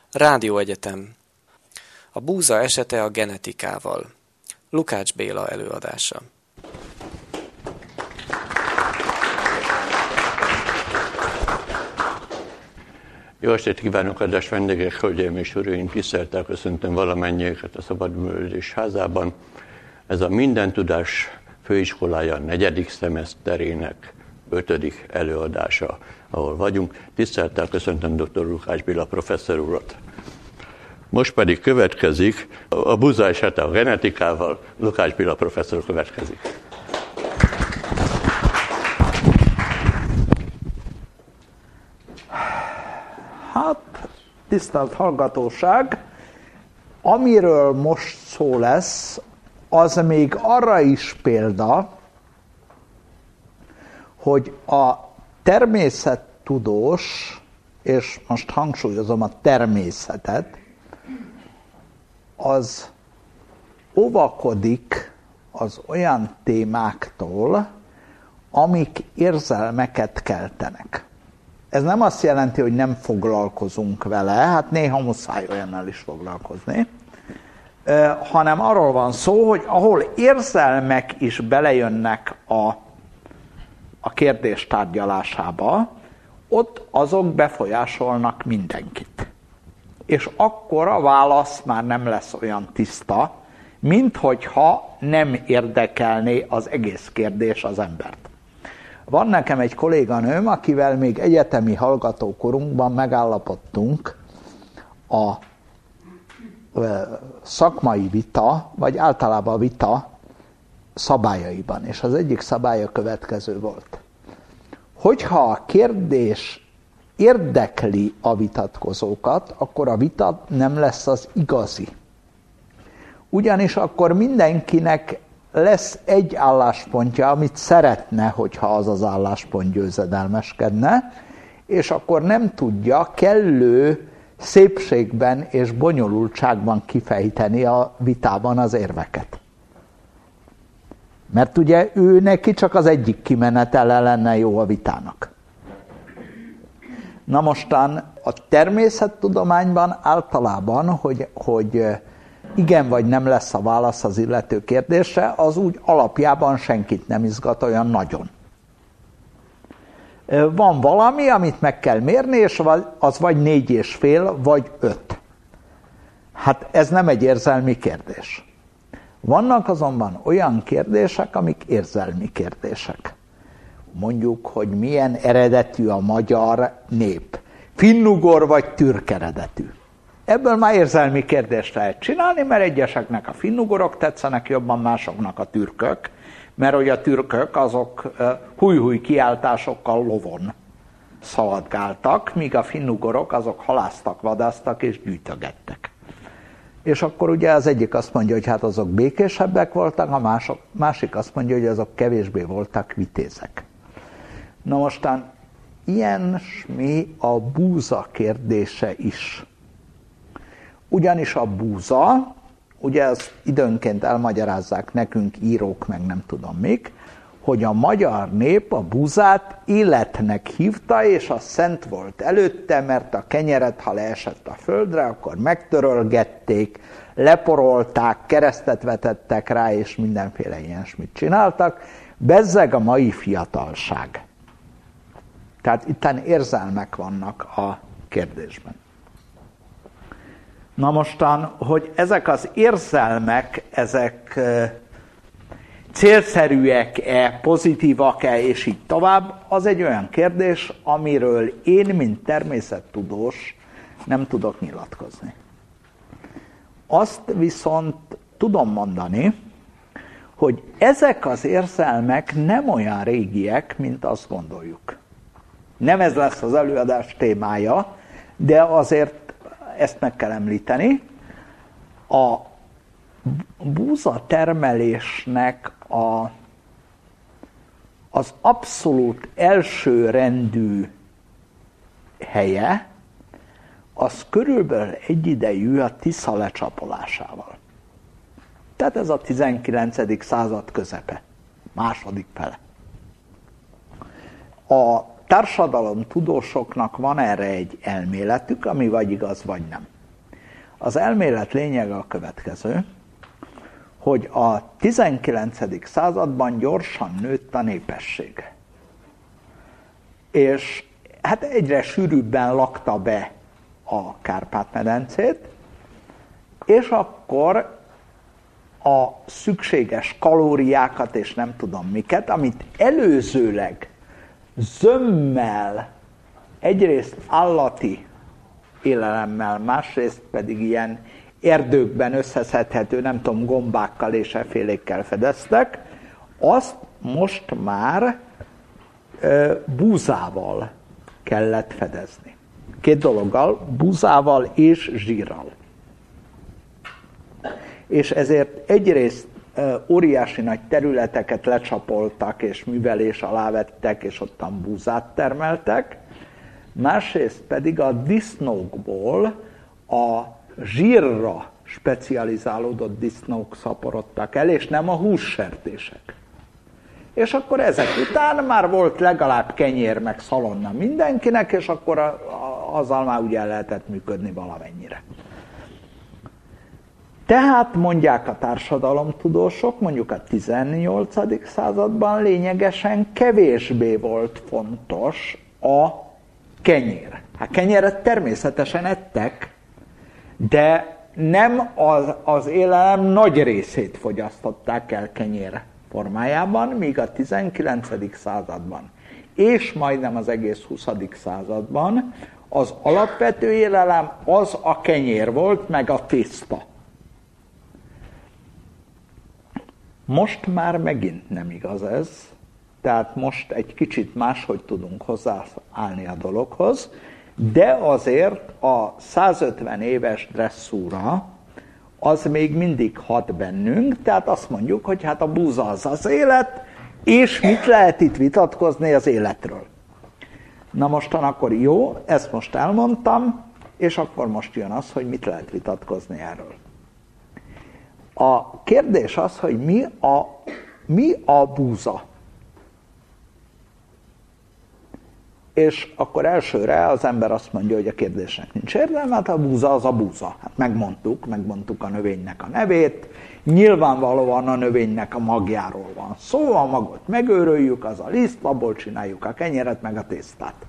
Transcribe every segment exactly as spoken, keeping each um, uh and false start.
Rádióegyetem. A búza esete a genetikával. Lukács Béla előadása. Jó estét kívánok, kedves vendégek, hölgyeim és uraim! Tisztelettel köszöntöm valamennyieket a Szabadművelődés Házában. Ez a Minden Tudás Főiskolája negyedik szemeszterének ötödik előadása, ahol vagyunk. Tisztelettel köszöntöm dr. Lukács Béla professzor urat. Most pedig következik a búza esete a genetikával. Lukács Béla professzor következik. Hát, tisztelt hallgatóság, amiről most szó lesz, az még arra is példa, hogy a természettudós, és most hangsúlyozom a természetet, az óvakodik az olyan témáktól, amik érzelmeket keltenek. Ez nem azt jelenti, hogy nem foglalkozunk vele, hát néha muszáj olyannal is foglalkozni, hanem arról van szó, hogy ahol érzelmek is belejönnek a, a kérdés tárgyalásába, ott azok befolyásolnak mindenkit. És akkor a válasz már nem lesz olyan tiszta, mint hogyha nem érdekelné az egész kérdés az embert. Van nekem egy kolléganőm, akivel még egyetemi hallgatókorunkban megállapodtunk a szakmai vita, vagy általában a vita szabályaiban, és az egyik szabálya következő volt. Hogyha a kérdés érdekli a vitatkozókat, akkor a vita nem lesz az igazi. Ugyanis akkor mindenkinek lesz egy álláspontja, amit szeretne, hogyha az az álláspont győzedelmeskedne, és akkor nem tudja kellő szépségben és bonyolultságban kifejteni a vitában az érveket. Mert ugye ő neki csak az egyik kimenetele lenne jó a vitának. Na mostan a természettudományban általában, hogy, hogy igen vagy nem lesz a válasz az illető kérdésre, az úgy alapjában senkit nem izgat olyan nagyon. Van valami, amit meg kell mérni, és az vagy négy és fél, vagy öt. Hát ez nem egy érzelmi kérdés. Vannak azonban olyan kérdések, amik érzelmi kérdések. Mondjuk, hogy milyen eredetű a magyar nép. Finnugor vagy türk eredetű. Ebből már érzelmi kérdést lehet csinálni, mert egyeseknek a finnugorok tetszenek jobban, másoknak a türkök, mert hogy a türkök azok húj-húj kiáltásokkal lovon szaladgáltak, míg a finnugorok azok halásztak, vadásztak és gyűjtögettek. És akkor ugye az egyik azt mondja, hogy hát azok békésebbek voltak, a mások, másik azt mondja, hogy azok kevésbé voltak vitézek. Na mostan ilyesmi a búza kérdése is. Ugyanis a búza, ugye az időnként elmagyarázzák nekünk írók, meg nem tudom mik, hogy a magyar nép a búzát életnek hívta, és az szent volt előtte, mert a kenyeret, ha leesett a földre, akkor megtörölgették, leporolták, keresztet vetettek rá, és mindenféle ilyesmit csináltak. Bezzeg a mai fiatalság. Tehát itten érzelmek vannak a kérdésben. Na mostan, hogy ezek az érzelmek, ezek célszerűek-e, pozitívak-e, és így tovább, az egy olyan kérdés, amiről én, mint természettudós nem tudok nyilatkozni. Azt viszont tudom mondani, hogy ezek az érzelmek nem olyan régiek, mint azt gondoljuk. Nem ez lesz az előadás témája, de azért ezt meg kell említeni. A búza termelésnek a, az abszolút elsőrendű helye, az körülbelül egyidejű a Tisza lecsapolásával. Tehát ez a tizenkilencedik század közepe, második fele. A társadalomtudósoknak van erre egy elméletük, ami vagy igaz, vagy nem. Az elmélet lényege a következő, hogy a tizenkilencedik században gyorsan nőtt a népesség. És hát egyre sűrűbben lakta be a Kárpát-medencét, és akkor a szükséges kalóriákat és nem tudom miket, amit előzőleg zömmel, egyrészt állati élelemmel, másrészt pedig ilyen erdőkben összeszedhető, nem tudom, gombákkal és effélékkel fedeztek, azt most már e, búzával kellett fedezni. Két dologgal, búzával és zsírral. És ezért egyrészt e, óriási nagy területeket lecsapoltak, és művelés alá vettek, és ottan búzát termeltek, másrészt pedig a disznókból a zsírra specializálódott disznók szaporodtak el, és nem a hússertések. És akkor ezek után már volt legalább kenyér meg szalonna mindenkinek, és akkor azzal már ugye el lehetett működni valamennyire. Tehát mondják a társadalomtudósok, mondjuk a tizennyolcadik században lényegesen kevésbé volt fontos a kenyér. Hát kenyeret természetesen ettek, de nem az, az élelem nagy részét fogyasztották el kenyér formájában, míg a tizenkilencedik században és majdnem az egész huszadik században az alapvető élelem az a kenyér volt, meg a tészta. Most már megint nem igaz ez, tehát most egy kicsit máshogy tudunk hozzáállni a dologhoz, de azért a százötven éves dresszúra az még mindig hat bennünk, tehát azt mondjuk, hogy hát a búza az az élet, és mit lehet itt vitatkozni az életről. Na mostan akkor jó, ezt most elmondtam, és akkor most jön az, hogy mit lehet vitatkozni erről. A kérdés az, hogy mi a, mi a búza. És akkor elsőre az ember azt mondja, hogy a kérdésnek nincs értelme, hát a búza az a búza. Hát megmondtuk, megmondtuk a növénynek a nevét, nyilvánvalóan a növénynek a magjáról van szó, a magot megőröljük, az a liszt, abból csináljuk a kenyeret, meg a tésztát.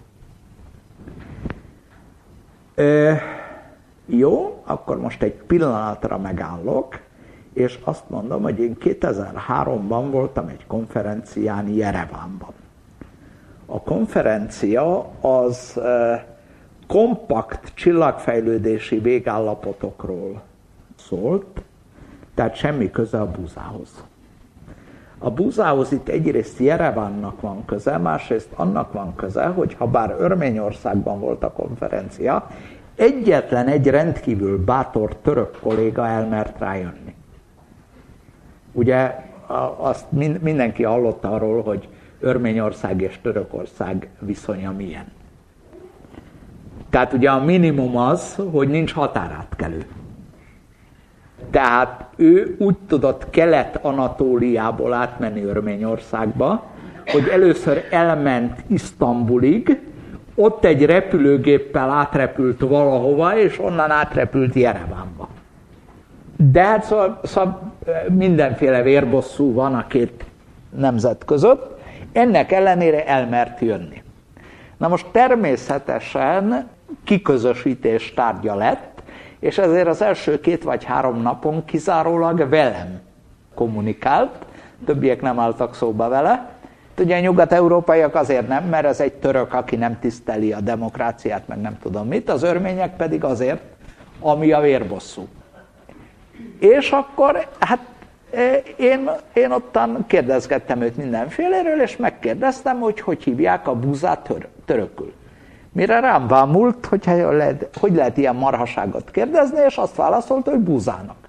E, jó, akkor most egy pillanatra megállok, és azt mondom, hogy én kétezer-háromban voltam egy konferencián Jerevánban. A konferencia az eh, kompakt csillagfejlődési végállapotokról szólt, tehát semmi köze a búzához. A búzához itt egyrészt Jerevánnak van köze, másrészt annak van köze, hogy ha bár Örményországban volt a konferencia, egyetlen egy rendkívül bátor török kolléga elmert rájönni. Ugye azt mindenki hallott arról, hogy Örményország és Törökország viszonya milyen. Tehát ugye a minimum az, hogy nincs határátkelő. Tehát ő úgy tudott Kelet-Anatóliából átmenni Örményországba, hogy először elment Isztambulig, ott egy repülőgéppel átrepült valahova, és onnan átrepült Jerevánba. De hát szóval, szóval mindenféle vérbosszú van a két nemzet között, ennek ellenére elmert jönni. Na most természetesen kiközösítés tárgya lett, és ezért az első két vagy három napon kizárólag velem kommunikált, többiek nem álltak szóba vele. Ugye a nyugat-európaiak azért nem, mert ez egy török, aki nem tiszteli a demokráciát, meg nem tudom mit, az örmények pedig azért, ami a vérbosszú. És akkor, hát Én, én ottan kérdezgettem őt mindenféléről, és megkérdeztem, hogy hogy hívják a búzát tör, törökül. Mire rám vámult, hogy lehet, hogy lehet ilyen marhaságot kérdezni, és azt válaszolta, hogy búzának.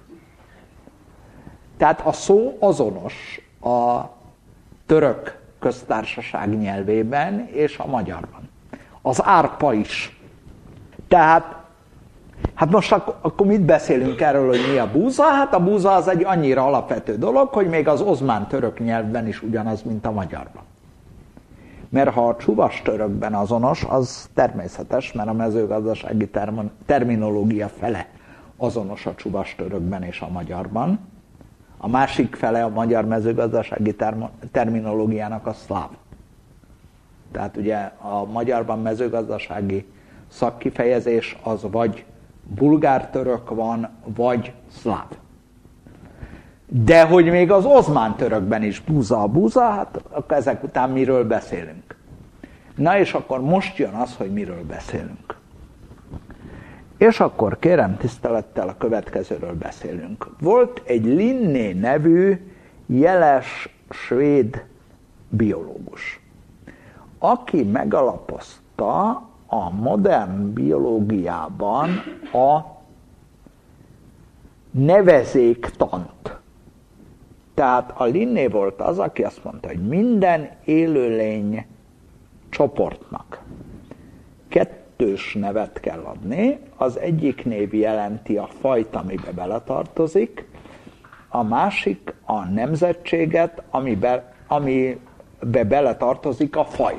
Tehát a szó azonos a török köztársaság nyelvében és a magyarban. Az árpa is. Tehát Hát most ak- akkor mit beszélünk erről, hogy mi a búza? Hát a búza az egy annyira alapvető dolog, hogy még az ozmán török nyelvben is ugyanaz, mint a magyarban. Mert ha a csuvas törökben azonos, az természetes, mert a mezőgazdasági term- terminológia fele azonos a csuvastörökben és a magyarban. A másik fele a magyar mezőgazdasági terminológiának a szláv. Tehát ugye a magyarban mezőgazdasági szakkifejezés az vagy bulgár-török van, vagy szláv. De hogy még az ozmán törökben is búza a búza, hát akkor ezek után miről beszélünk? Na és akkor most jön az, hogy miről beszélünk. És akkor kérem tisztelettel a következőről beszélünk. Volt egy Linné nevű jeles svéd biológus, aki megalapozta a modern biológiában a nevezéktant. Tehát a Linné volt az, aki azt mondta, hogy minden élőlény csoportnak kettős nevet kell adni. Az egyik név jelenti a fajt, amibe beletartozik, a másik a nemzetséget, amibe, amibe beletartozik a faj.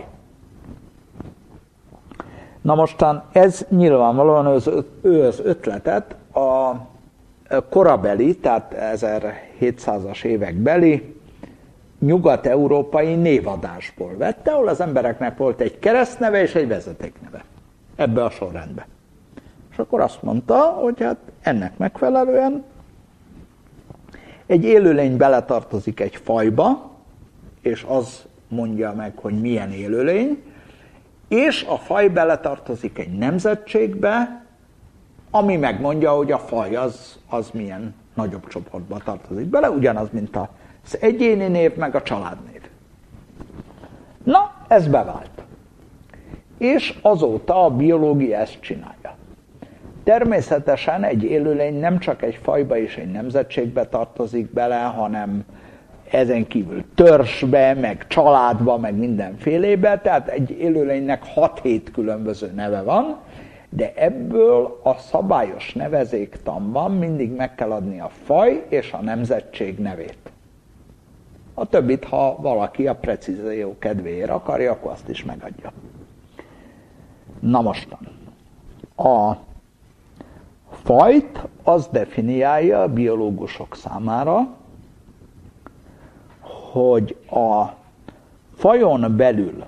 Na mostan ez nyilvánvalóan ő az ötletet a korabeli, tehát ezerhétszázas évek beli nyugat-európai névadásból vette, ahol az embereknek volt egy keresztneve és egy vezetékneve. Ebbe a sorrendbe. És akkor azt mondta, hogy hát ennek megfelelően egy élőlény beletartozik egy fajba, és az mondja meg, hogy milyen élőlény, és a faj beletartozik egy nemzetségbe, ami megmondja, hogy a faj az, az milyen nagyobb csoportba tartozik bele, ugyanaz, mint az egyéni név, meg a családnév. Na, ez bevált. És azóta a biológia ezt csinálja. Természetesen egy élőlény nem csak egy fajba és egy nemzetségbe tartozik bele, hanem ezen kívül törzsbe, meg családba, meg mindenfélébe, tehát egy élőlénynek hat-hét különböző neve van, de ebből a szabályos nevezéktanban mindig meg kell adni a faj és a nemzetség nevét. A többit, ha valaki a precízió kedvéért akarja, akkor azt is megadja. Na mostan, a fajt az definiálja a biológusok számára, hogy a fajon belül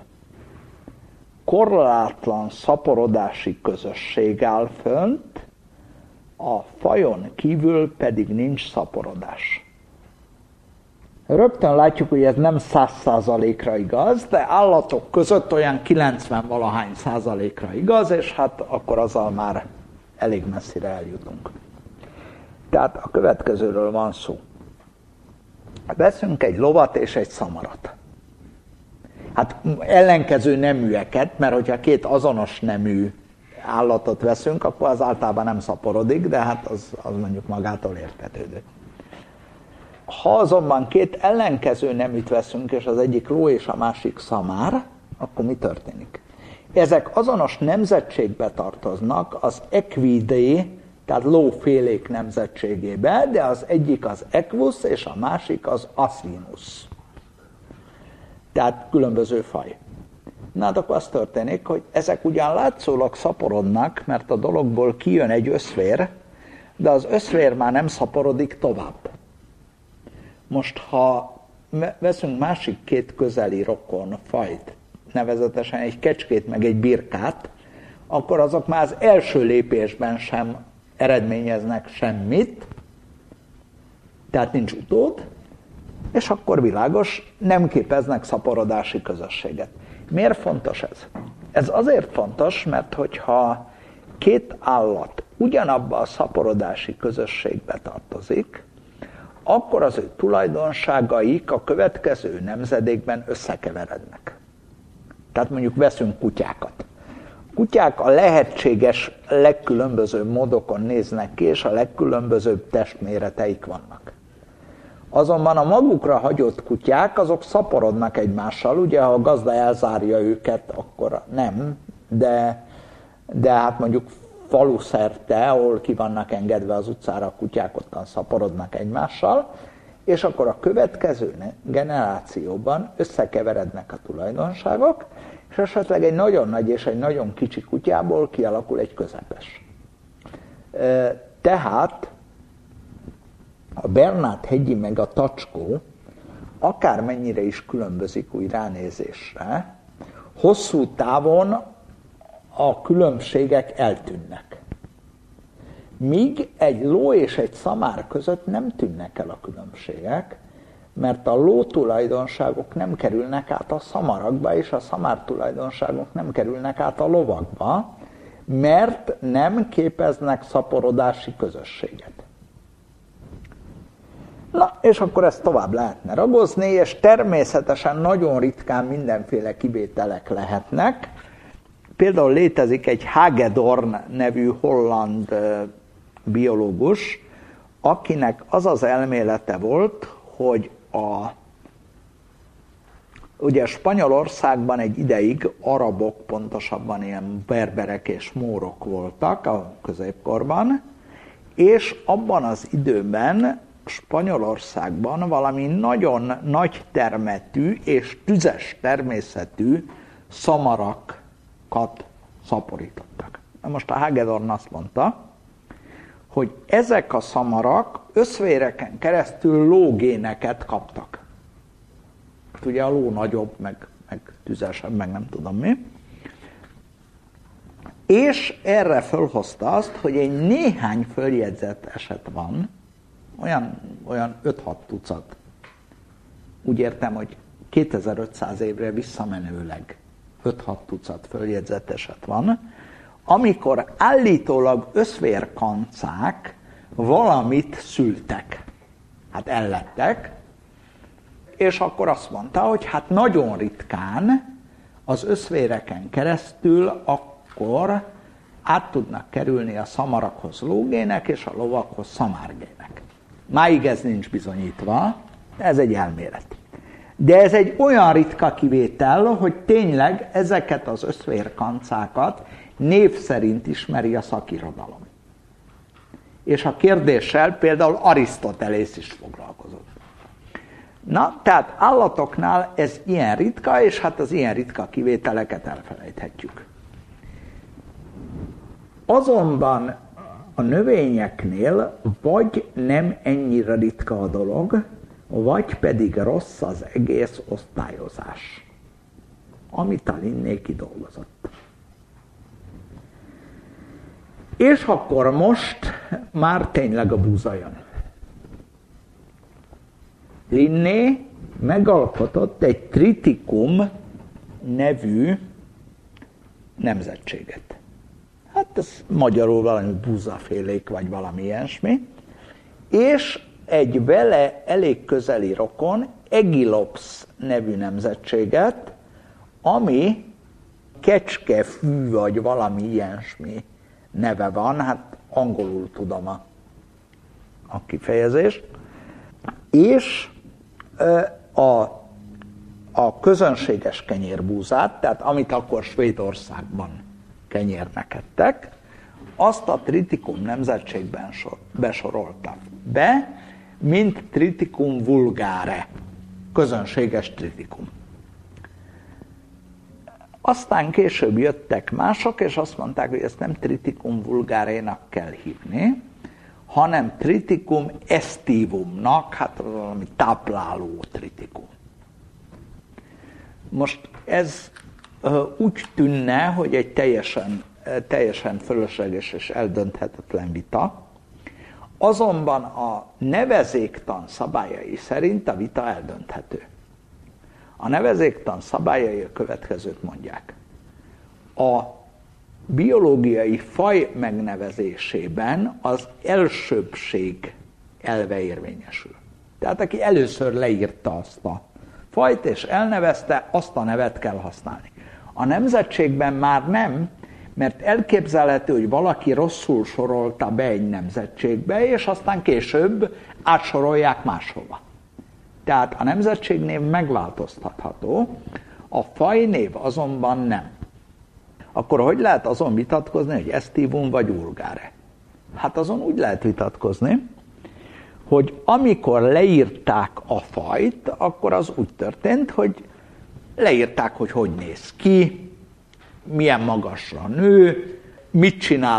korlátlan szaporodási közösség áll fönt, a fajon kívül pedig nincs szaporodás. Rögtön látjuk, hogy ez nem száz százalékra igaz, de állatok között olyan kilencven-valahány százalékra igaz, és hát akkor azzal már elég messzire eljutunk. Tehát a következőről van szó. Veszünk egy lovat és egy szamarat. Hát ellenkező neműeket, mert hogyha két azonos nemű állatot veszünk, akkor az általában nem szaporodik, de hát az, az mondjuk magától értetődő. Ha azonban két ellenkező neműt veszünk, és az egyik ló és a másik szamár, akkor mi történik? Ezek azonos nemzetségbe tartoznak, az equidae, tehát lófélék nemzetségébe, de az egyik az equus, és a másik az asinus. Tehát különböző faj. Na, hát akkor az történik, hogy ezek ugyan látszólag szaporodnak, mert a dologból kijön egy összvér, de az összvér már nem szaporodik tovább. Most, ha veszünk másik két közeli rokon fajt, nevezetesen egy kecskét meg egy birkát, akkor azok már az első lépésben sem eredményeznek semmit, tehát nincs utód, és akkor világos, nem képeznek szaporodási közösséget. Miért fontos ez? Ez azért fontos, mert hogyha két állat ugyanabba a szaporodási közösségbe tartozik, akkor az ő tulajdonságaik a következő nemzedékben összekeverednek. Tehát mondjuk veszünk kutyákat. Kutyák a lehetséges legkülönbözőbb módokon néznek ki, és a legkülönbözőbb testméreteik vannak. Azonban a magukra hagyott kutyák, azok szaporodnak egymással, ugye ha a gazda elzárja őket, akkor nem, de, de hát mondjuk faluszerte, ahol ki vannak engedve az utcára a kutyák, ottan szaporodnak egymással, és akkor a következő generációban összekeverednek a tulajdonságok, és esetleg egy nagyon nagy és egy nagyon kicsi kutyából kialakul egy közepes. Tehát a Bernát hegyi meg a Tacskó akármennyire is különbözik úgy ránézésre, hosszú távon a különbségek eltűnnek. Míg egy ló és egy szamár között nem tűnnek el a különbségek, mert a ló tulajdonságok nem kerülnek át a szamarakba, és a szamár tulajdonságok nem kerülnek át a lovakba, mert nem képeznek szaporodási közösséget. Na, és akkor ezt tovább lehetne ragozni, és természetesen nagyon ritkán mindenféle kivételek lehetnek. Például létezik egy Hagedorn nevű holland biológus, akinek az az elmélete volt, hogy a, ugye Spanyolországban egy ideig arabok, pontosabban ilyen berberek és mórok voltak a középkorban, és abban az időben Spanyolországban valami nagyon nagy termetű és tüzes természetű szamarakat szaporítottak. Na most a Hagedorn azt mondta, hogy ezek a szamarak összvéreken keresztül lógéneket kaptak. Ugye a ló nagyobb, meg, meg tüzesebb, meg nem tudom mi. És erre fölhozta azt, hogy egy néhány följegyzett eset van, olyan, olyan öt-hat tucat. Úgy értem, hogy kétezer-ötszáz évre visszamenőleg öt-hat tucat följegyzett eset van, amikor állítólag összvérkancák valamit szültek. Hát ellettek, és akkor azt mondta, hogy hát nagyon ritkán az összvéreken keresztül akkor át tudnak kerülni a szamarakhoz lógének, és a lovakhoz szamárgének. Máig ez nincs bizonyítva, ez egy elmélet. De ez egy olyan ritka kivétel, hogy tényleg ezeket az összvérkancákat név szerint ismeri a szakirodalom. És a kérdéssel például Arisztotelész is foglalkozott. Na, tehát állatoknál ez ilyen ritka, és hát az ilyen ritka kivételeket elfelejthetjük. Azonban a növényeknél vagy nem ennyire ritka a dolog, vagy pedig rossz az egész osztályozás, amit a Linné kidolgozott. És akkor most már tényleg a búza jön. Linné megalkotott egy Triticum nevű nemzetséget. Hát ez magyarul valami búzafélék, vagy valami ilyesmi. És egy vele elég közeli rokon, Aegilops nevű nemzetséget, ami kecskefű, vagy valami ilyesmi neve van, hát angolul tudom a, a kifejezést, és a, a közönséges kenyérbúzát, tehát amit akkor Svédországban kenyérnek ettek, azt a Triticum nemzetségben sor, besoroltak be, mint Triticum vulgare, közönséges Triticum. Aztán később jöttek mások, és azt mondták, hogy ezt nem Triticum vulgárénak kell hívni, hanem Triticum aestivumnak, hát valami tápláló Triticum. Most ez uh, úgy tűnne, hogy egy teljesen, teljesen fölösleges és eldönthetetlen vita, azonban a nevezéktan szabályai szerint a vita eldönthető. A nevezéktan szabályai a következőt mondják. A biológiai faj megnevezésében az elsőbbség elve érvényesül. Tehát aki először leírta azt a fajt és elnevezte, azt a nevet kell használni. A nemzetségben már nem, mert elképzelhető, hogy valaki rosszul sorolta be egy nemzetségbe, és aztán később átsorolják máshova. Tehát a nemzetségnév megváltoztatható, a fajnév azonban nem. Akkor hogy lehet azon vitatkozni, hogy aestivum vagy vulgáre? Hát azon úgy lehet vitatkozni, hogy amikor leírták a fajt, akkor az úgy történt, hogy leírták, hogy hogy néz ki, milyen magasra nő, mit csinál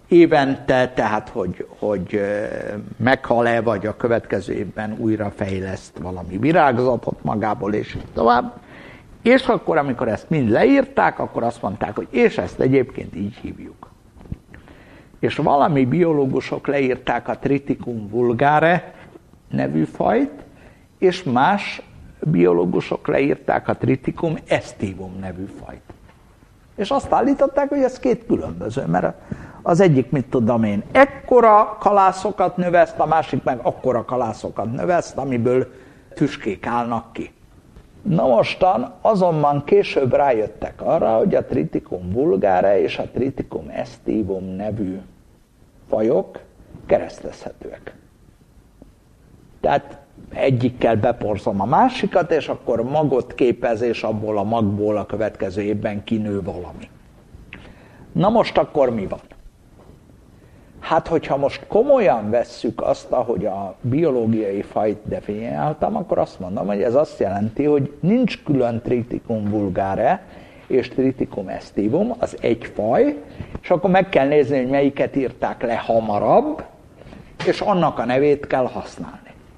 évente, tehát hogy, hogy meghal-e, vagy a következő évben újra fejleszt valami virágzatot magából, és így tovább. És akkor, amikor ezt mind leírták, akkor azt mondták, hogy és ezt egyébként így hívjuk. És valami biológusok leírták a Triticum vulgare nevű fajt, és más biológusok leírták a Triticum aestivum nevű fajt. És azt állították, hogy ez két különböző, mert az egyik, mit tudom én, ekkora kalászokat növeszt, a másik meg akkora kalászokat növeszt, amiből tüskék állnak ki. Na mostan azonban később rájöttek arra, hogy a Triticum vulgare és a Triticum aestivum nevű fajok keresztezhetőek. Tehát egyikkel beporzom a másikat, és akkor magot képez, és abból a magból a következő évben kinő valami. Na most akkor mi van? Hát, hogyha most komolyan vesszük azt, ahogy a biológiai fajt definiáltam, akkor azt mondom, hogy ez azt jelenti, hogy nincs külön Triticum vulgare és Triticum aestivum, az egy faj, és akkor meg kell nézni, hogy melyiket írták le hamarabb, és annak a nevét kell használni.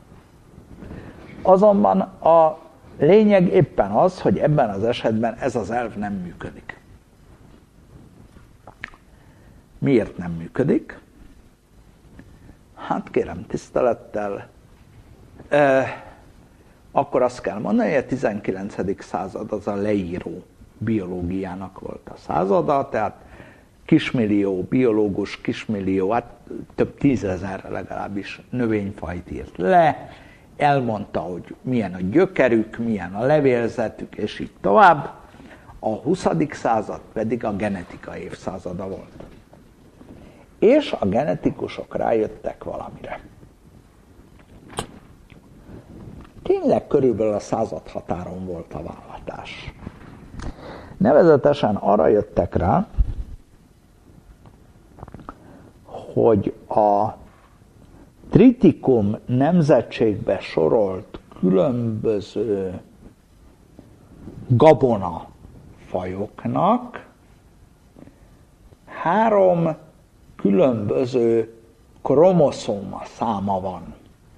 Azonban a lényeg éppen az, hogy ebben az esetben ez az elv nem működik. Miért nem működik? Hát kérem tisztelettel, eh, akkor azt kell mondani, hogy a tizenkilencedik század az a leíró biológiának volt a százada, tehát kismillió biológus, kismillió, hát több tízezer legalábbis növényfajt írt le, elmondta, hogy milyen a gyökerük, milyen a levélzetük, és így tovább. A huszadik század pedig a genetika évszázada volt. És a genetikusok rájöttek valamire. Tényleg körülbelül a század határon volt a váltás. Nevezetesen arra jöttek rá, hogy a Triticum nemzetségbe sorolt különböző gabona fajoknak három különböző kromoszóma száma van.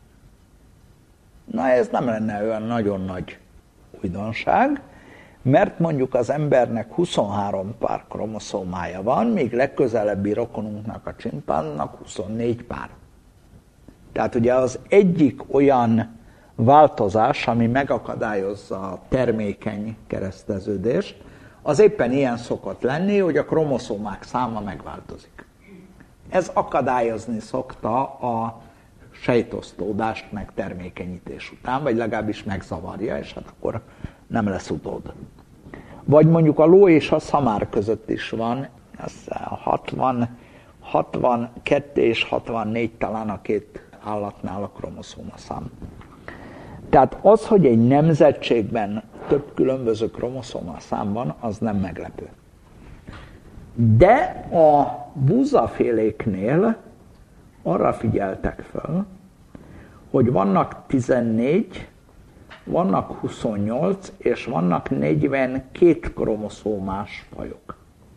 Na ez nem lenne olyan nagyon nagy újdonság, mert mondjuk az embernek huszonhárom pár kromoszómája van, míg legközelebbi rokonunknak, a csimpánnak huszonnégy pár. Tehát ugye az egyik olyan változás, ami megakadályozza a termékeny kereszteződést, az éppen ilyen szokott lenni, hogy a kromoszómák száma megváltozik. Ez akadályozni szokta a sejtosztódást meg termékenyítés után, vagy legalábbis megzavarja, és hát akkor nem lesz utód. Vagy mondjuk a ló és a szamár között is van, ez hatvan, hatvankettő és hatvannégy talán a két állatnál a kromoszóma szám. Tehát az, hogy egy nemzetségben több különböző kromoszóma szám van, az nem meglepő. De a búzaféléknél arra figyeltek fel, hogy vannak tizennégy, vannak huszonnyolc, és vannak negyvenkét kromoszómás fajok.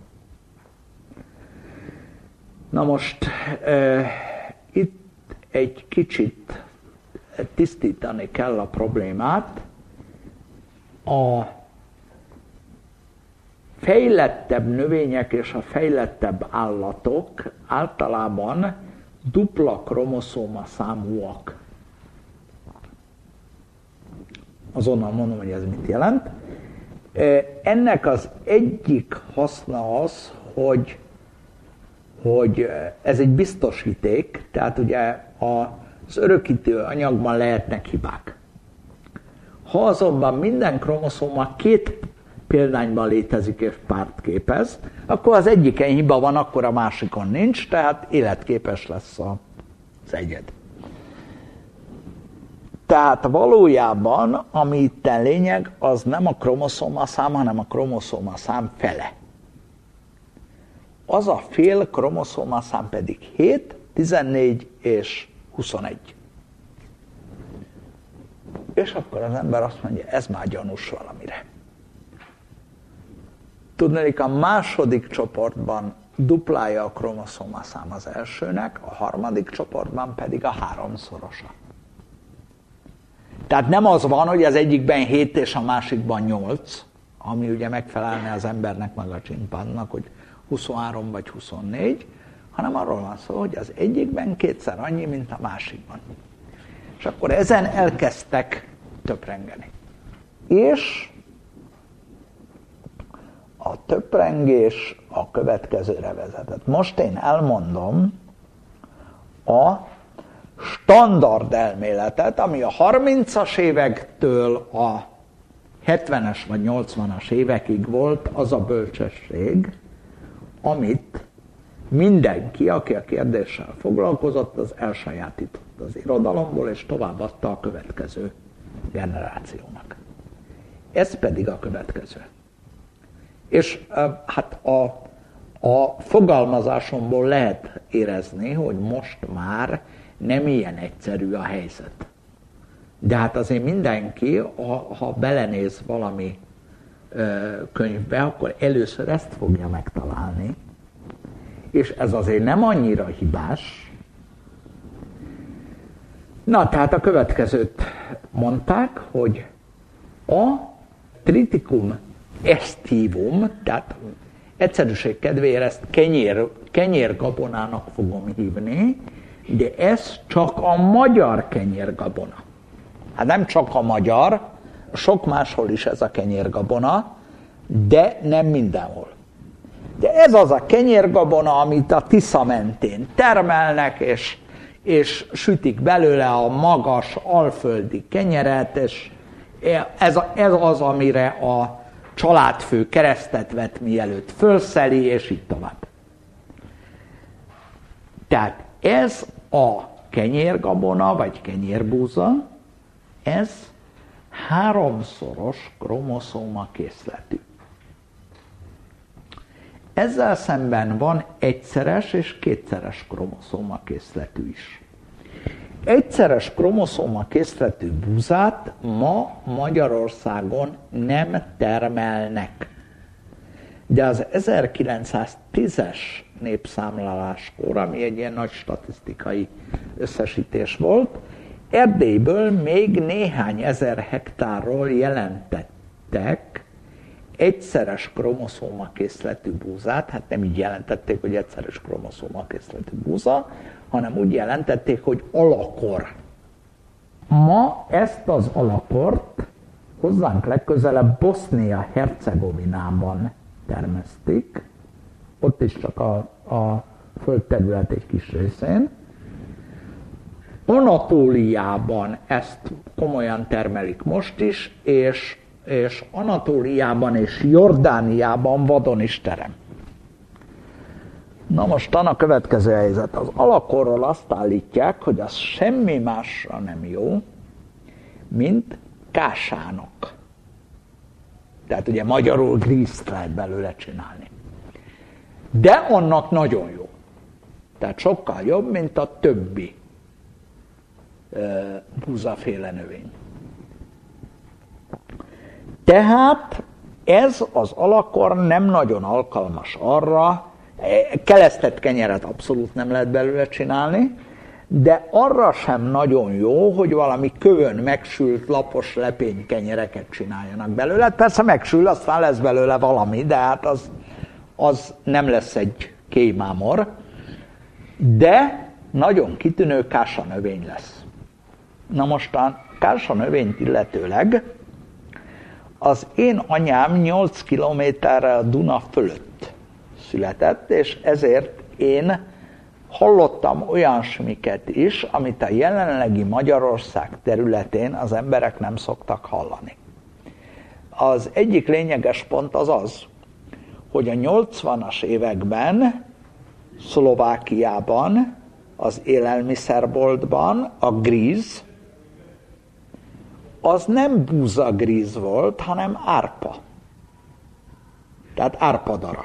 Na most e, itt egy kicsit tisztítani kell a problémát. A fejlettebb növények és a fejlettebb állatok általában dupla kromoszóma számúak. Azonnal mondom, hogy ez mit jelent. Ennek az egyik haszna az, hogy, hogy ez egy biztosíték, tehát ugye az örökítő anyagban lehetnek hibák. Ha azonban minden kromoszóma két példányban létezik és párt képez, akkor az egyiken hiba van, akkor a másikon nincs, tehát életképes lesz az egyed. Tehát valójában, ami itt a lényeg, az nem a kromoszóma szám, hanem a kromoszóma szám fele. Az a fél kromoszóma szám pedig hét, tizennégy és huszonegy. És akkor az ember azt mondja, ez már gyanús valamire. Tudnék, a második csoportban duplája a kromoszómaszám az elsőnek, a harmadik csoportban pedig a háromszorosa. Tehát nem az van, hogy az egyikben hét és a másikban nyolc, ami ugye megfelelne az embernek meg a csimpánnak, hogy huszonhárom vagy huszonnégy, hanem arról van szó, hogy az egyikben kétszer annyi, mint a másikban. És akkor ezen elkezdtek töprengeni. És a töprengés a következőre vezetett. Most én elmondom a standard elméletet, ami a harmincas évektől a hetvenes vagy nyolcvanas évekig volt az a bölcsesség, amit mindenki, aki a kérdéssel foglalkozott, az elsajátított az irodalomból, és továbbadta a következő generációnak. Ez pedig a következő. És hát a, a fogalmazásomból lehet érezni, hogy most már nem ilyen egyszerű a helyzet. De hát azért mindenki, ha, ha belenéz valami ö, könyvbe, akkor először ezt fogja megtalálni. És ez azért nem annyira hibás. Na, tehát a következőt mondták, hogy a triticum estivum, tehát egyszerűség kedvéért ezt kenyér, kenyérgabonának fogom hívni, de ez csak a magyar kenyérgabona. Hát nem csak a magyar, sok máshol is ez a kenyérgabona, de nem mindenhol. De ez az a kenyérgabona, amit a Tisza mentén termelnek, és, és sütik belőle a magas alföldi kenyeret, és ez, a, ez az, amire a családfő keresztet vett, mielőtt fölszeli, és így tovább. Tehát ez a kenyérgabona, vagy kenyérbúza, ez háromszoros kromoszóma készletű. Ezzel szemben van egyszeres és kétszeres kromoszóma készletű is. Egyszeres kromoszóma készletű búzát ma Magyarországon nem termelnek. De az ezerkilencszáztízes népszámláláskor, ami egy ilyen nagy statisztikai összesítés volt, Erdélyből még néhány ezer hektárról jelentettek egyszeres kromoszóma készletű búzát, hát nem így jelentették, hogy egyszeres kromoszóma készletű búza, hanem úgy jelentették, hogy alakor. Ma ezt az alakort hozzánk legközelebb Bosznia-Hercegovinában termesztik, ott is csak a, a földterület egy kis részén. Anatóliában ezt komolyan termelik most is, és, és Anatóliában és Jordániában vadon is terem. Na mostan a következő helyzet. Az alakorról azt állítják, hogy az semmi másra nem jó, mint kásánok. Tehát ugye magyarul grízt lehet belőle csinálni. De annak nagyon jó. Tehát sokkal jobb, mint a többi búzaféle növény. Tehát ez az alakor nem nagyon alkalmas arra, kelesztett kenyeret abszolút nem lehet belőle csinálni, de arra sem nagyon jó, hogy valami kövön megsült, lapos lepény kenyereket csináljanak belőle. Persze megsül, aztán lesz belőle valami, de hát az, az nem lesz egy kémámor, de nagyon kitűnő kásanövény lesz. Na mostan kásanövényt illetőleg az én anyám nyolc kilométerrel a Duna fölött született, és ezért én hallottam olyasmiket is, amit a jelenlegi Magyarország területén az emberek nem szoktak hallani. Az egyik lényeges pont az az, hogy a nyolcvanas években Szlovákiában, az élelmiszerboltban a gríz az nem búzagríz volt, hanem árpa. Tehát árpadara.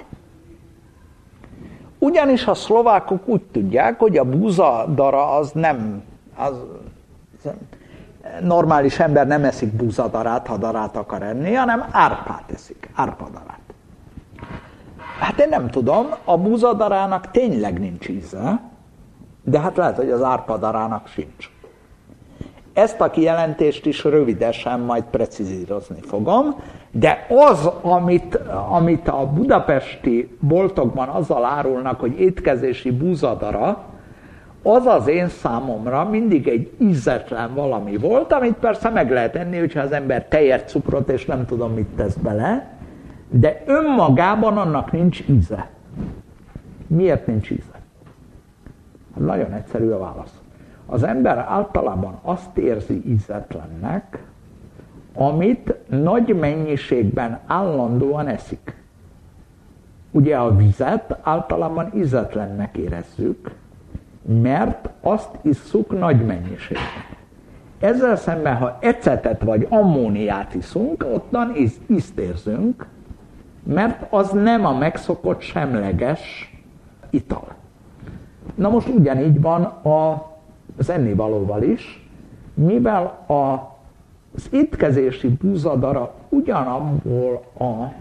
Ugyanis a szlovákok úgy tudják, hogy a búzadara az nem, az, normális ember nem eszik búzadarát, ha darát akar enni, hanem árpát eszik, árpadarát. Hát én nem tudom, a búzadarának tényleg nincs íze, de hát lehet, hogy az árpadarának sincs. Ezt a kijelentést is rövidesen majd precizírozni fogom, de az, amit, amit a budapesti boltokban azzal árulnak, hogy étkezési búzadara, az az én számomra mindig egy ízetlen valami volt, amit persze meg lehet enni, hogyha az ember tejet, cukrot és nem tudom mit tesz bele, de önmagában annak nincs íze. Miért nincs íze? Nagyon egyszerű a válasz. Az ember általában azt érzi ízetlennek, amit nagy mennyiségben állandóan eszik. Ugye a vizet általában ízetlennek érezzük, mert azt isszuk nagy mennyiségben. Ezzel szemben, ha ecetet vagy ammóniát iszunk, ottan íz, ízt érzünk, mert az nem a megszokott semleges ital. Na most ugyanígy van a, az ennivalóval is, mivel a, az étkezési búzadara ugyanabból a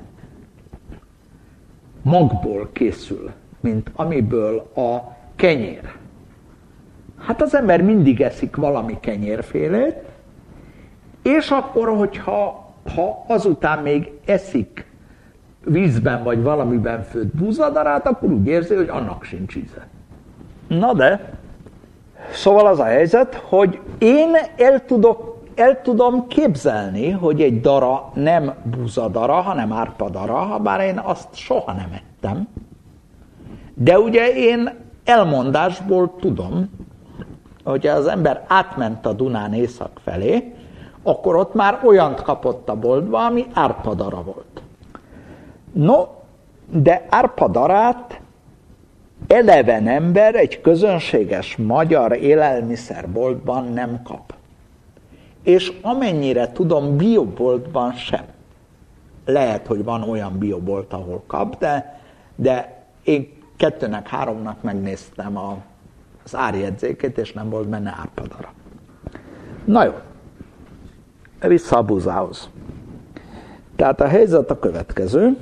magból készül, mint amiből a kenyér. Hát az ember mindig eszik valami kenyérfélét, és akkor, hogyha ha azután még eszik vízben vagy valamiben főtt búzadarát, akkor úgy érzi, hogy annak sincs íze. Na de, szóval az a helyzet, hogy én el, tudok, el tudom képzelni, hogy egy dara nem búzadara, hanem árpadara, ha bár én azt soha nem ettem. De ugye én elmondásból tudom, hogy az ember átment a Dunán észak felé, akkor ott már olyant kapott a boltba, ami árpadara volt. No, de árpadarát eleven ember egy közönséges magyar élelmiszerboltban nem kap. És amennyire tudom, bioboltban sem. Lehet, hogy van olyan biobolt, ahol kap, de, de én kettőnek, háromnak megnéztem a, az árjegyzékét, és nem volt benne árpadara. Na jó, vissza a búzához. Tehát a helyzet a következő.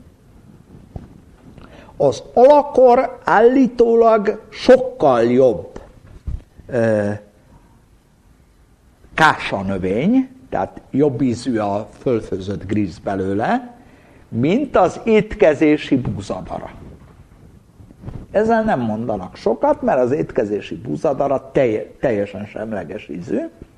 Az alakor állítólag sokkal jobb e, kásanövény, tehát jobb ízű a fölfőzött gríz belőle, mint az étkezési búzadara. Ezzel nem mondanak sokat, mert az étkezési búzadara telj, teljesen semleges ízű,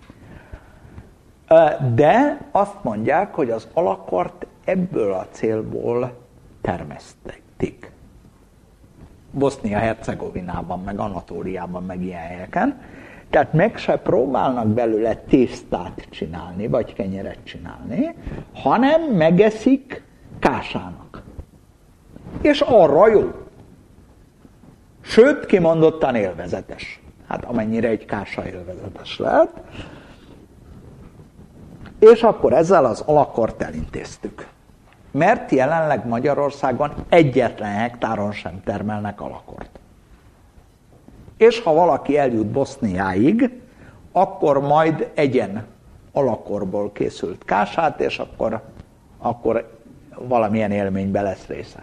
de azt mondják, hogy az alakort ebből a célból termesztették. Bosznia-Hercegovinában, meg Anatóliában, meg ilyen helyeken. Tehát meg se próbálnak belőle tésztát csinálni, vagy kenyeret csinálni, hanem megeszik kásának. És arra jó. Sőt, kimondottan élvezetes. Hát amennyire egy kása élvezetes lehet. És akkor ezzel az alakort elintéztük. Mert jelenleg Magyarországon egyetlen hektáron sem termelnek alakort. És ha valaki eljut Boszniáig, akkor majd egyen alakorból készült kását, és akkor, akkor valamilyen élménybe lesz része.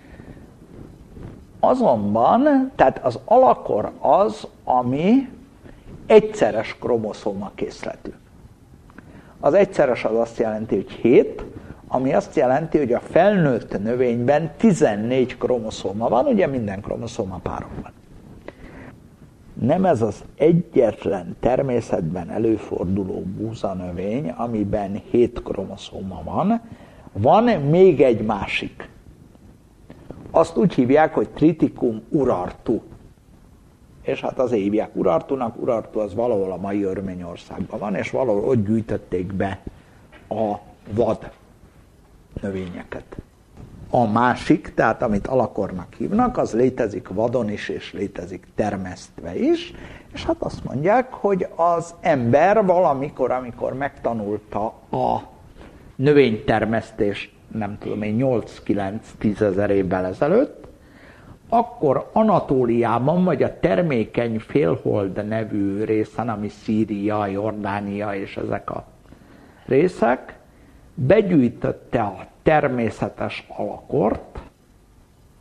Azonban, tehát az alakor az, ami egyszeres kromoszóma készletű. Az egyszeres az azt jelenti, hogy hét, ami azt jelenti, hogy a felnőtt növényben tizennégy kromoszóma van, ugye minden kromoszóma párokban. Nem ez az egyetlen természetben előforduló búzanövény, amiben hét kromoszóma van, van még egy másik. Azt úgy hívják, hogy Triticum urartu. És hát azért hívják urartunak, urartu az valahol a mai Örményországban van, és valahol ott gyűjtötték be a vad növényeket. A másik, tehát amit alakornak hívnak, az létezik vadon is, és létezik termesztve is, és hát azt mondják, hogy az ember valamikor, amikor megtanulta a növénytermesztést, nem tudom én, nyolc-kilenc-tízezer évvel ezelőtt, akkor Anatóliában, vagy a termékeny félhold nevű részen, ami Szíria, Jordánia és ezek a részek, begyűjtötte a természetes alakort,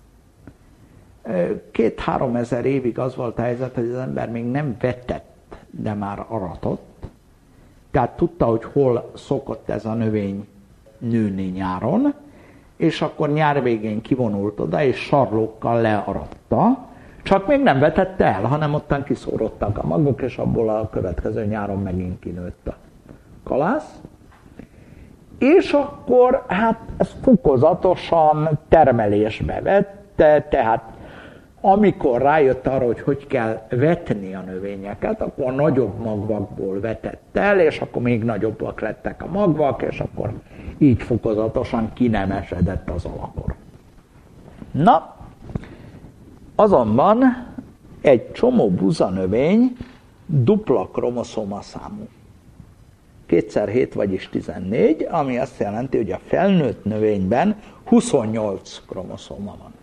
Két-három ezer évig az volt a helyzet, hogy az ember még nem vetett, de már aratott. Tehát tudta, hogy hol szokott ez a növény nőni nyáron, és akkor nyár végén kivonult oda, és sarlókkal learatta, csak még nem vetette el, hanem ottan kiszórodtak a magok, és abból a következő nyáron megint kinőtt a kalász. És akkor hát ez fokozatosan termelésbe vette, tehát amikor rájött arra, hogy hogy kell vetni a növényeket, akkor nagyobb magvakból vetett el, és akkor még nagyobbak lettek a magvak, és akkor így fokozatosan kinemesedett az alakor. Na, azonban egy csomó buzanövény dupla kromoszóma számú. Kétszer hét, vagyis tizennégy, ami azt jelenti, hogy a felnőtt növényben huszonnyolc kromoszóma van.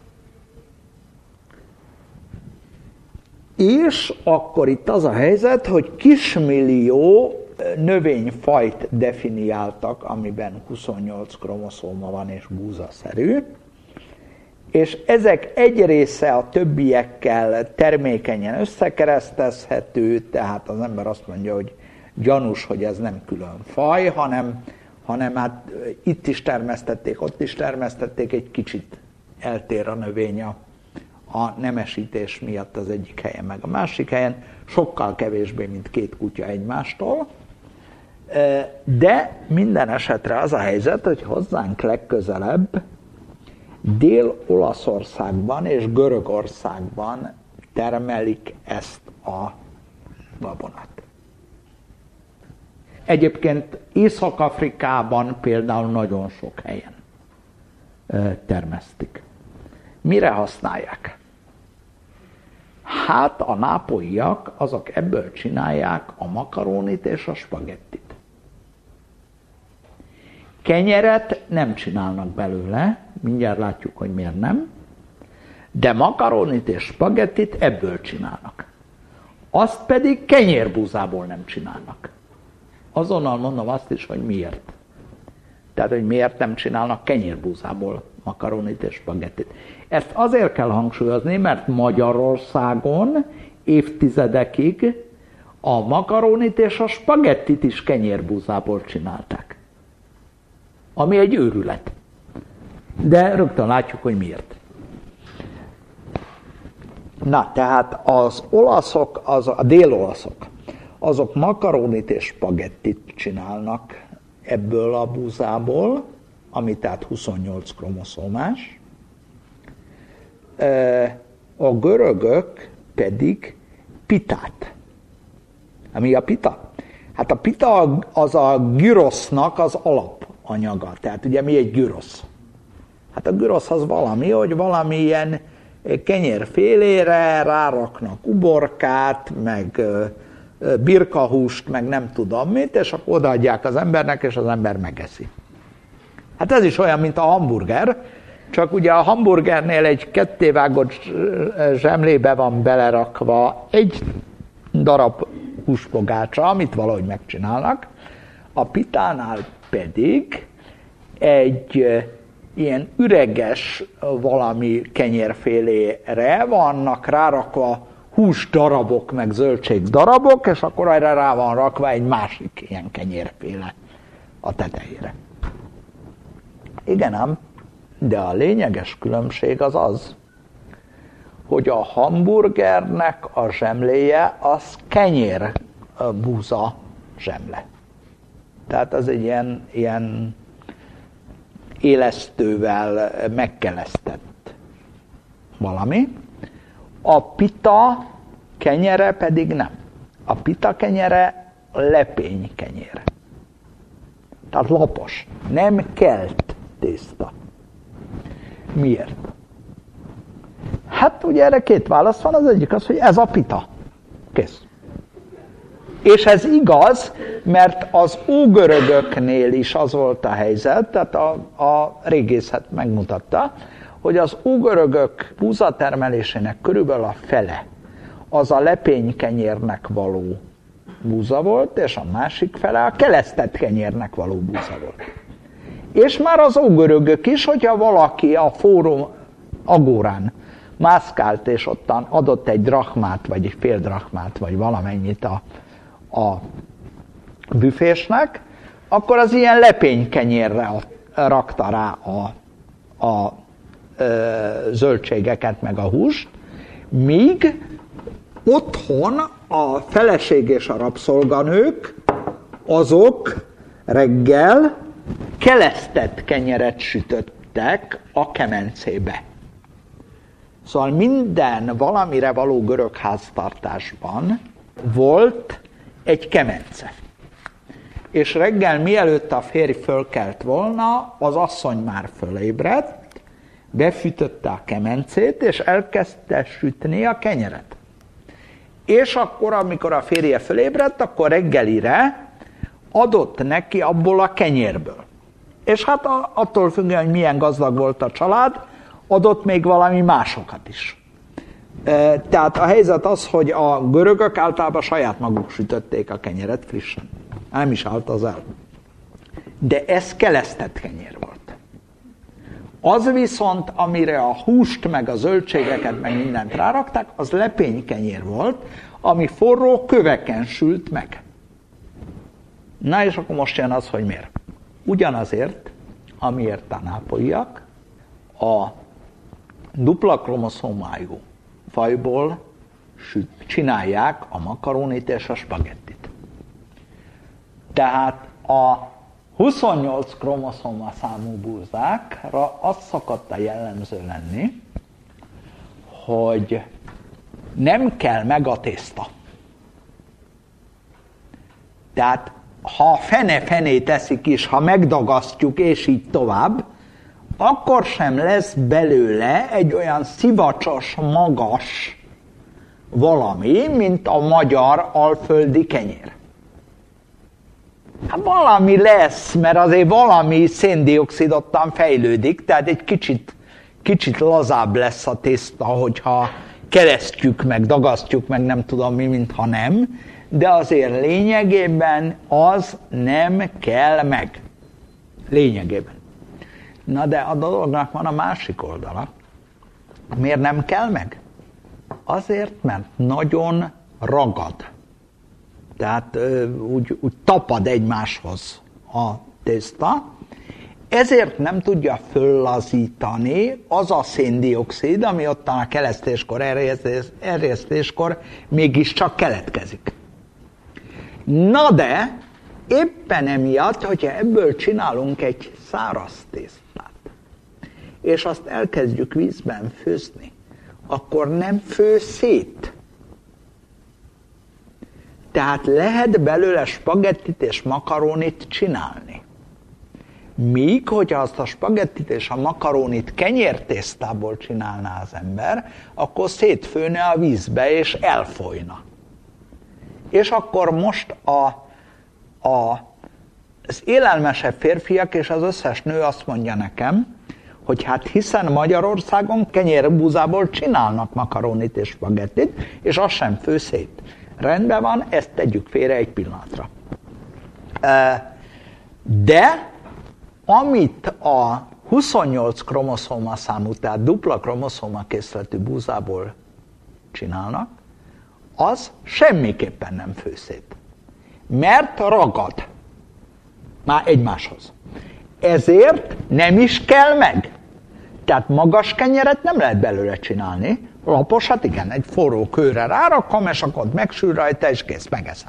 És akkor itt az a helyzet, hogy kismillió növényfajt definiáltak, amiben huszonnyolc kromoszóma van és búzaszerű, és ezek egy része a többiekkel termékenyen összekeresztezhető, tehát az ember azt mondja, hogy gyanús, hogy ez nem külön faj, hanem, hanem hát itt is termesztették, ott is termesztették, egy kicsit eltér a növény a, a nemesítés miatt az egyik helyen, meg a másik helyen, sokkal kevésbé, mint két kutya egymástól, de minden esetre az a helyzet, hogy hozzánk legközelebb Dél-Olaszországban és Görögországban termelik ezt a babonát. Egyébként Észak-Afrikában például nagyon sok helyen termesztik. Mire használják? Hát a nápolyiak azok ebből csinálják a makarónit és a spagettit. Kenyeret nem csinálnak belőle, mindjárt látjuk, hogy miért nem, de makarónit és spagettit ebből csinálnak. Azt pedig kenyérbúzából nem csinálnak. Azonnal mondom azt is, hogy miért. Tehát, hogy miért nem csinálnak kenyérbúzából makaronit és spagettit. Ezt azért kell hangsúlyozni, mert Magyarországon évtizedekig a makaronit és a spagettit is kenyérbúzából csinálták. Ami egy őrület. De rögtön látjuk, hogy miért. Na, tehát az olaszok, az, a dél-olaszok, azok makaronit és spagettit csinálnak ebből a búzából, ami tehát huszonnyolc kromoszómás. A görögök pedig pitát. Ami a pita? Hát a pita az a gyrosznak az alapanyaga. Tehát ugye mi egy gyrosz? Hát a gyrosz az valami, hogy valamilyen kenyérfélére ráraknak uborkát, meg birkahúst, meg nem tudom mit, és akkor odaadják az embernek, és az ember megeszi. Hát ez is olyan, mint a hamburger, csak ugye a hamburgernél egy kettévágott zsemlébe van belerakva egy darab húspogácsa, amit valahogy megcsinálnak, a pitánál pedig egy ilyen üreges valami kenyérfélére vannak rárakva hús darabok, meg zöldség darabok, és akkor erre rá van rakva egy másik ilyen kenyérféle a tetejére. Igen ám, de a lényeges különbség az az, hogy a hamburgernek a zsemléje az kenyér búza zsemle. Tehát az egy ilyen, ilyen élesztővel megkelesztett valami. A pita kenyere pedig nem. A pita kenyere lepény kenyér. Tehát lapos, nem kelt tészta. Miért? Hát ugye erre két válasz van, az egyik az, hogy ez a pita. Kész. És ez igaz, mert az ógörögöknél is az volt a helyzet, tehát a, a régészet megmutatta, hogy az ógörögök búzatermelésének körülbelül a fele az a lepénykenyérnek való búza volt, és a másik fele a kelesztett kenyérnek való búza volt. És már az ógörögök is, hogyha valaki a fórum agórán mászkált, és ottan adott egy drachmát, vagy egy fél drachmát, vagy valamennyit a, a büfésnek, akkor az ilyen lepénykenyérre rakta rá a, a ö, zöldségeket, meg a húst, míg otthon a feleség és a rabszolganők, azok reggel kelesztett kenyeret sütöttek a kemencébe. Szóval minden valamire való görög háztartásban volt egy kemence. És reggel, mielőtt a férj fölkelt volna, az asszony már fölébredt, befűtötte a kemencét, és elkezdte sütni a kenyeret. És akkor, amikor a férje fölébredt, akkor reggelire adott neki abból a kenyérből. És hát attól függően, hogy milyen gazdag volt a család, adott még valami másokat is. Tehát a helyzet az, hogy a görögök általában saját maguk sütötték a kenyeret frissen. Nem is állt az el. De ez kelesztett kenyér volt. Az viszont, amire a húst, meg a zöldségeket, meg mindent rárakták, az lepénykenyér volt, ami forró köveken sült meg. Na és akkor most jön az, hogy miért. Ugyanazért, amiért a nápolyiak a dupla kromoszómájú fajból süt, csinálják a makaronit és a spagettit. Tehát a huszonnyolc kromoszóma számú búzákra az szokott a jellemző lenni, hogy nem kell meg a tészta. Tehát ha fene-fené teszik is, ha megdagasztjuk és így tovább, akkor sem lesz belőle egy olyan szivacsos, magas valami, mint a magyar alföldi kenyér. Hát valami lesz, mert azért valami széndioxid ottan fejlődik, tehát egy kicsit, kicsit lazább lesz a tészta, hogyha keresztjük meg, dagasztjuk meg, nem tudom mi, mintha nem, de azért lényegében az nem kell meg. Lényegében. Na de a dolognak van a másik oldala. Miért nem kell meg? Azért, mert nagyon ragad. Tehát úgy, úgy tapad egymáshoz a tészta, ezért nem tudja föllazítani az a széndioxid, ami ott a kelesztéskor, erjesztés, erjesztéskor mégiscsak keletkezik. Na de, éppen emiatt, hogyha ebből csinálunk egy száraz tésztát, és azt elkezdjük vízben főzni, akkor nem fő szét. Tehát lehet belőle spagettit és makaronit csinálni. Míg, hogyha azt a spagettit és a makaronit kenyértésztából csinálná az ember, akkor szétfőne a vízbe és elfolyna. És akkor most a, a, az élelmesebb férfiak és az összes nő azt mondja nekem, hogy hát hiszen Magyarországon kenyérbúzából csinálnak makaronit és spagettit, és az sem fő szét. Rendben van, ezt tegyük félre egy pillanatra. De amit a huszonnyolc kromoszóma számú, tehát dupla kromoszóma készletű búzából csinálnak, az semmiképpen nem fő szét. Mert ragad már egymáshoz. Ezért nem is kell meg. Tehát magas kenyeret nem lehet belőle csinálni. Lapos, hát igen, egy forró kőre rárakom, és akkor megsül rajta, és kész, megeszem.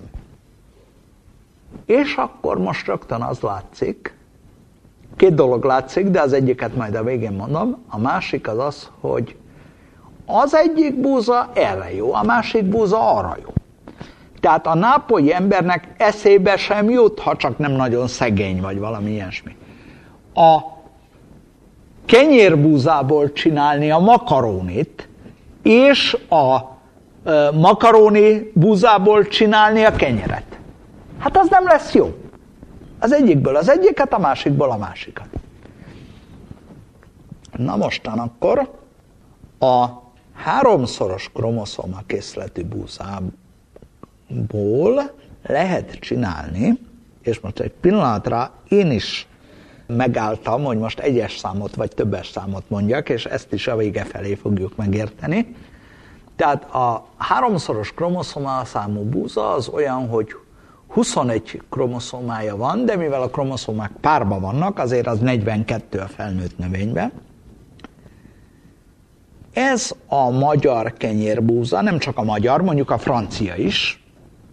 És akkor most rögtön az látszik, két dolog látszik, de az egyiket majd a végén mondom, a másik az az, hogy az egyik búza erre jó, a másik búza arra jó. Tehát a nápolyi embernek eszébe sem jut, ha csak nem nagyon szegény, vagy valami ilyesmi. A kenyérbúzából csinálni a makaronit, és a e, makaroni búzából csinálni a kenyeret. Hát az nem lesz jó. Az egyikből az egyiket, a másikból a másikat. Na mostan akkor a háromszoros kromoszóma készletű búzából lehet csinálni, és most egy pillanatra én is megálltam, hogy most egyes számot vagy többes számot mondjak, és ezt is a vége felé fogjuk megérteni. Tehát a háromszoros kromoszoma számú búza az olyan, hogy huszonegy kromoszomája van, de mivel a kromoszomák párban vannak, azért az negyvenkettő a felnőtt növényben. Ez a magyar kenyérbúza, nem csak a magyar, mondjuk a francia is,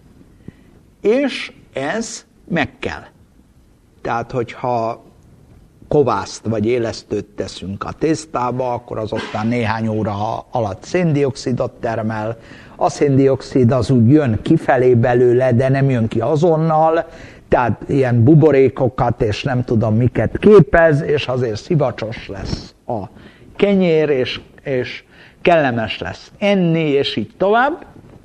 és ez meg kell. Tehát, hogyha kovászt vagy élesztőt teszünk a tésztába, akkor az ottan néhány óra alatt széndioxidot termel. A széndioxid az úgy jön kifelé belőle, de nem jön ki azonnal, tehát ilyen buborékokat és nem tudom miket képez, és azért szivacsos lesz a kenyér, és, és kellemes lesz enni, és így tovább.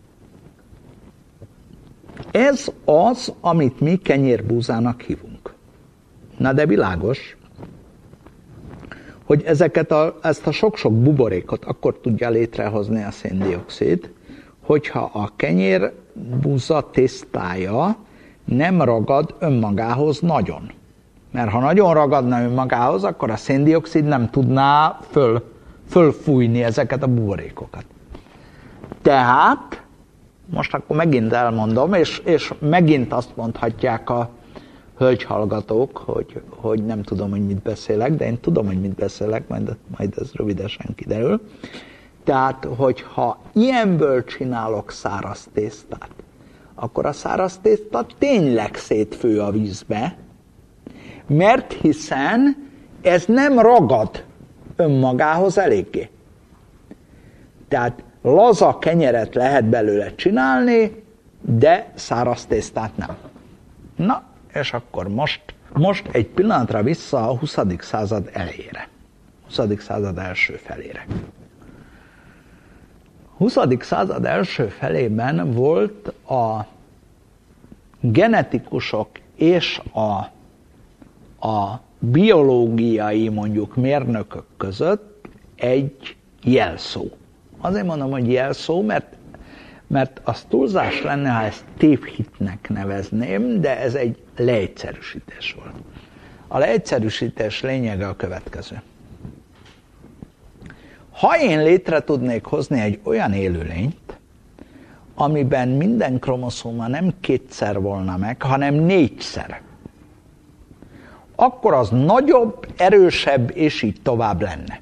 Ez az, amit mi kenyérbúzának hívunk. Na de világos, hogy ezeket a, ezt a sok-sok buborékot akkor tudja létrehozni a széndioxid, hogyha a kenyérbúza tésztája nem ragad önmagához nagyon. Mert ha nagyon ragadna önmagához, akkor a széndioxid nem tudná föl, fölfújni ezeket a buborékokat. Tehát, most akkor megint elmondom, és, és megint azt mondhatják a hölgyhallgatók, hogy, hogy nem tudom, hogy mit beszélek, de én tudom, hogy mit beszélek, majd, majd ez rövidesen kiderül. Tehát, hogyha ilyenből csinálok száraz tésztát, akkor a száraz tészta tényleg szétfő a vízbe, mert hiszen ez nem ragad önmagához eléggé. Tehát laza kenyeret lehet belőle csinálni, de száraz tésztát nem. Na, és akkor most, most egy pillanatra vissza a huszadik század elejére. huszadik század első felére. huszadik század első felében volt a genetikusok és a, a biológiai, mondjuk mérnökök között egy jelszó. Azért mondom, hogy jelszó, mert, mert az túlzás lenne, ha ezt tévhitnek nevezném, de ez egy leegyszerűsítés volt. A leegyszerűsítés lényege a következő. Ha én létre tudnék hozni egy olyan élőlényt, amiben minden kromoszóma nem kétszer volna meg, hanem négyszer, akkor az nagyobb, erősebb, és így tovább lenne.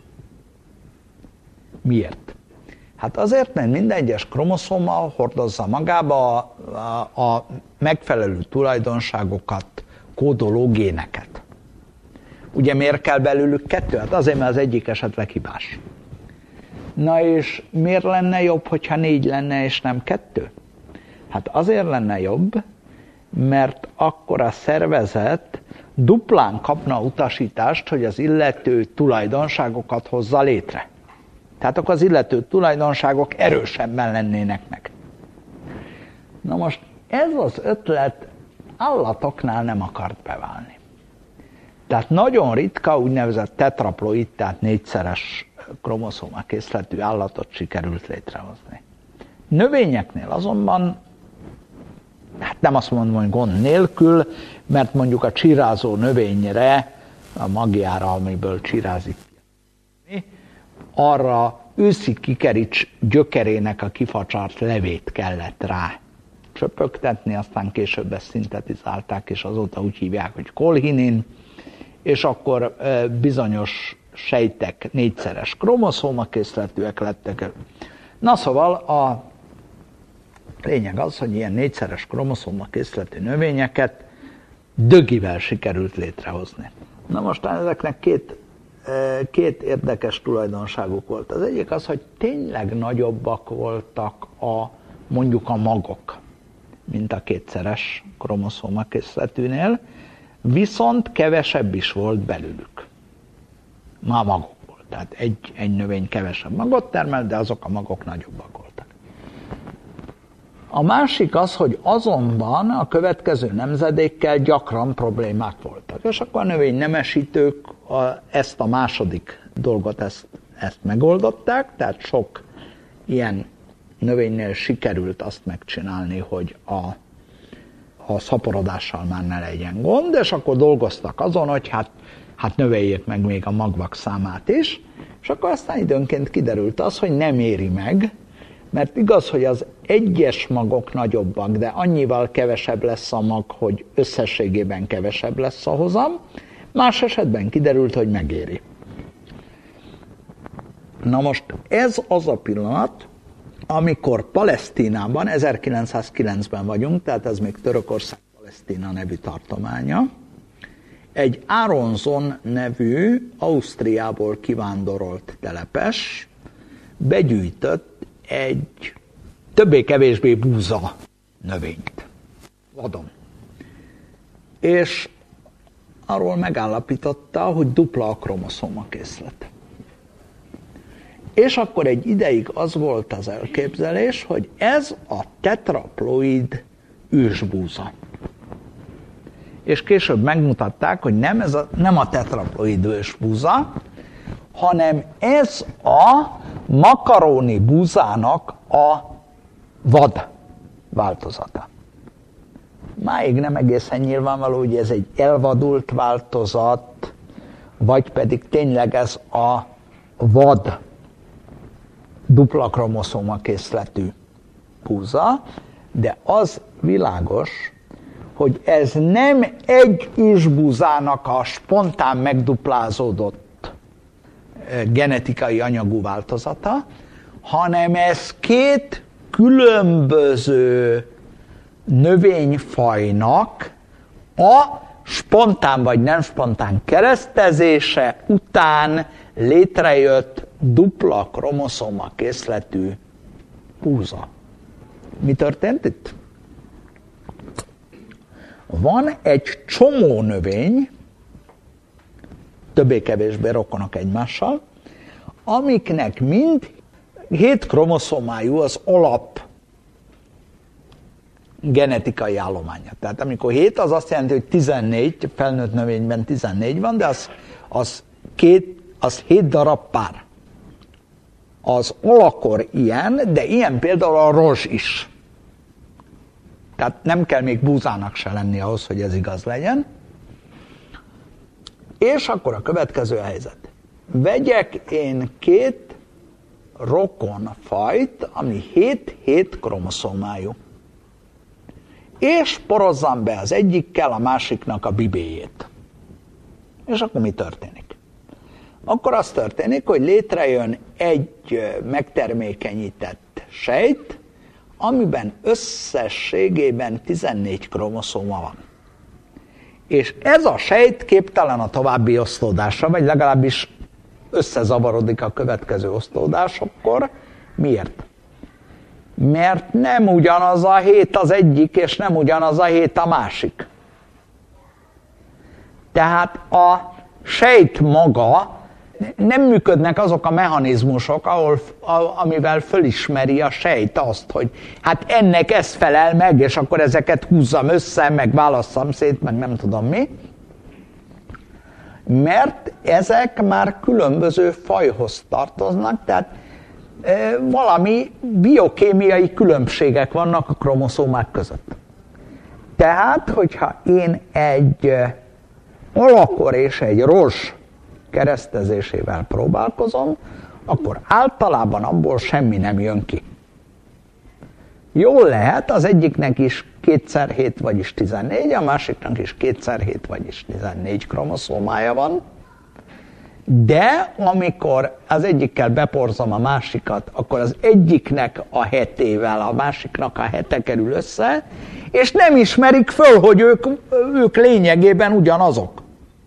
Miért? Hát azért, mert minden egyes kromoszóma hordozza magába a, a, a megfelelő tulajdonságokat kódoló géneket. Ugye miért kell belőlük kettő? Hát azért, mert az egyik esetleg hibás. Na és miért lenne jobb, hogyha négy lenne és nem kettő? Hát azért lenne jobb, mert akkor a szervezet duplán kapna utasítást, hogy az illető tulajdonságokat hozza létre. Tehát akkor az illető tulajdonságok erősebben lennének meg. Na most ez az ötlet állatoknál nem akart beválni. Tehát nagyon ritka úgynevezett tetraploid, tehát négyszeres kromoszóma készletű állatot sikerült létrehozni. Növényeknél azonban, hát nem azt mondom, hogy gond nélkül, mert mondjuk a csirázó növényre, a magjára, amiből csirázik, arra őszi kikerics gyökerének a kifacsart levét kellett rá csöpögtetni, aztán később ezt szintetizálták, és azóta úgy hívják, hogy kolhinin, és akkor bizonyos sejtek négyszeres kromoszómakészletűek lettek. Na szóval a lényeg az, hogy ilyen négyszeres kromoszómakészletű növényeket dögivel sikerült létrehozni. Na most ezeknek két, két érdekes tulajdonságuk volt. Az egyik az, hogy tényleg nagyobbak voltak a, mondjuk a magok, mint a kétszeres kromoszómakészletűnél, viszont kevesebb is volt belőlük. Ma magokból. Tehát egy, egy növény kevesebb magot termel, de azok a magok nagyobbak voltak. A másik az, hogy azonban a következő nemzedékkel gyakran problémák voltak. És akkor a növénynemesítők a, ezt a második dolgot, ezt, ezt megoldották, tehát sok ilyen növénynél sikerült azt megcsinálni, hogy a, a szaporodással már ne legyen gond, és akkor dolgoztak azon, hogy hát, hát növeljék meg még a magvak számát is, és akkor aztán időnként kiderült az, hogy nem éri meg, mert igaz, hogy az egyes magok nagyobbak, de annyival kevesebb lesz a mag, hogy összességében kevesebb lesz a hozam, más esetben kiderült, hogy megéri. Na most ez az a pillanat, amikor Palesztinában, ezerkilencszázkilencben vagyunk, tehát ez még Törökország Palesztina nevű tartománya, egy Aronson nevű Ausztriából kivándorolt telepes begyűjtött egy többé-kevésbé búza növényt vadon. És arról megállapította, hogy dupla a kromoszómakészlet. És akkor egy ideig az volt az elképzelés, hogy ez a tetraploid ősbúza. És később megmutatták, hogy nem, ez a, nem a tetraploid ősbúza, hanem ez a makaróni búzának a vad változata. Máig nem egészen nyilvánvaló, hogy ez egy elvadult változat, vagy pedig tényleg ez a vad dupla kromoszóma készletű búza, de az világos, hogy ez nem egy ősbúzának a spontán megduplázódott genetikai anyagú változata, hanem ez két különböző növényfajnak a spontán vagy nem spontán keresztezése után létrejött dupla kromoszóma készletű búza. Mi történt itt? Van egy csomó növény, többé-kevésbé rokonok egymással, amiknek mind hét kromoszómájú az alap genetikai állománya. Tehát amikor hét, az azt jelenti, hogy tizennégy, felnőtt növényben tizennégy van, de az, az, két, az hét darab pár. Az alakor ilyen, de ilyen például a rozs is. Tehát nem kell még búzának se lenni ahhoz, hogy ez igaz legyen. És akkor a következő helyzet. Vegyek én két rokon fajt, ami hét-hét kromoszómájú. És porozzam be az egyikkel a másiknak a bibéjét. És akkor mi történik? Akkor az történik, hogy létrejön egy megtermékenyített sejt, amiben összességében tizennégy kromoszóma van. És ez a sejt képtelen a további osztódásra, vagy legalábbis összezavarodik a következő osztódásokkor. Miért? Mert nem ugyanaz a hét az egyik, és nem ugyanaz a hét a másik. Tehát a sejt maga, nem működnek azok a mechanizmusok, ahol, amivel fölismeri a sejt azt, hogy hát ennek ez felel meg, és akkor ezeket húzzam össze, meg válasszam szét, meg nem tudom mi. Mert ezek már különböző fajhoz tartoznak, tehát e, valami biokémiai különbségek vannak a kromoszómák között. Tehát, hogyha én egy alakor és egy rozs keresztezésével próbálkozom, akkor általában abból semmi nem jön ki. Jól lehet, az egyiknek is kétszer hét, vagyis tizennégy, a másiknak is kétszer hét, vagyis tizennégy kromoszómája van, de amikor az egyikkel beporzom a másikat, akkor az egyiknek a hetével a másiknak a hete kerül össze, és nem ismerik föl, hogy ők, ők lényegében ugyanazok.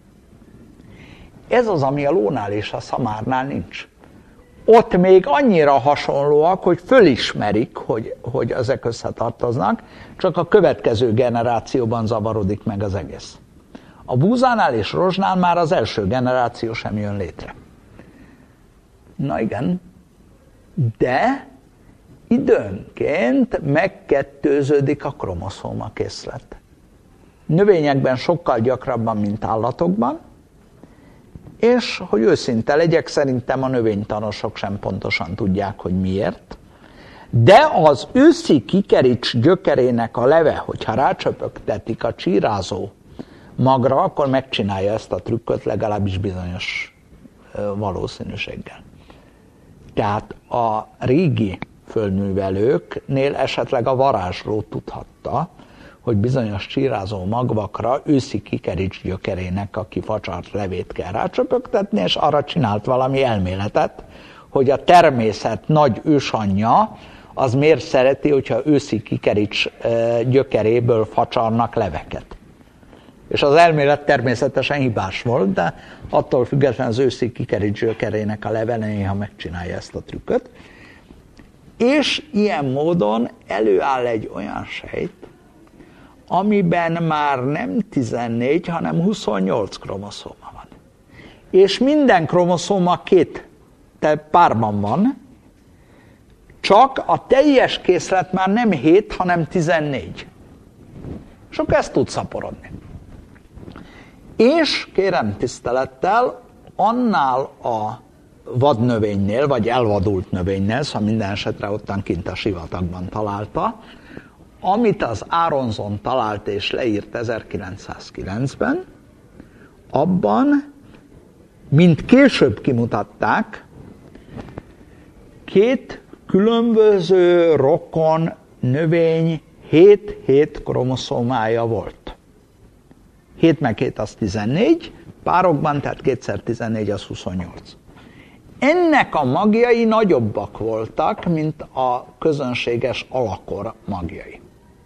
Ez az, ami a lónál és a szamárnál nincs. Ott még annyira hasonlóak, hogy fölismerik, hogy, hogy ezek összetartoznak, csak a következő generációban zavarodik meg az egész. A búzánál és rozsnál már az első generáció sem jön létre. Na igen, de időnként megkettőződik a kromoszómakészlet. Növényekben sokkal gyakrabban, mint állatokban, és, hogy őszinte legyek, szerintem a növénytanosok sem pontosan tudják, hogy miért, De az őszi kikerics gyökerének a leve, hogyha rácsöpögtetik a csírázó magra, akkor megcsinálja ezt a trükköt legalábbis bizonyos valószínűséggel. Tehát a régi földművelőknél esetleg a varázsló tudhatta, hogy bizonyos csírázó magvakra őszi kikerics gyökerének a kifacsart levét kell rácsöpögtetni, és arra csinált valami elméletet, hogy a természet nagy ősanyja az miért szereti, hogyha őszi kikerics gyökeréből facsarnak leveket. És az elmélet természetesen hibás volt, de attól függetlenül az őszi kikerics gyökerének a leve néha megcsinálja ezt a trükköt. És ilyen módon előáll egy olyan sejt, amiben már nem tizennégy, hanem huszonnyolc kromoszóma van. És minden kromoszóma két párban van, csak a teljes készlet már nem hét, hanem tizennégy. És akkor ezt tud szaporodni. És kérem tisztelettel, annál a vadnövénynél, vagy elvadult növénynél, szóval minden esetre ottan kint a sivatagban találta, amit az Aronson talált és leírt ezerkilencszázkilencben, abban, mint később kimutatták, két különböző rokon növény hét-hét kromoszómája volt. hét meg hét az tizennégy, párokban, tehát kétszer tizennégy az huszonnyolc. Ennek a magjai nagyobbak voltak, mint a közönséges alakor magjai.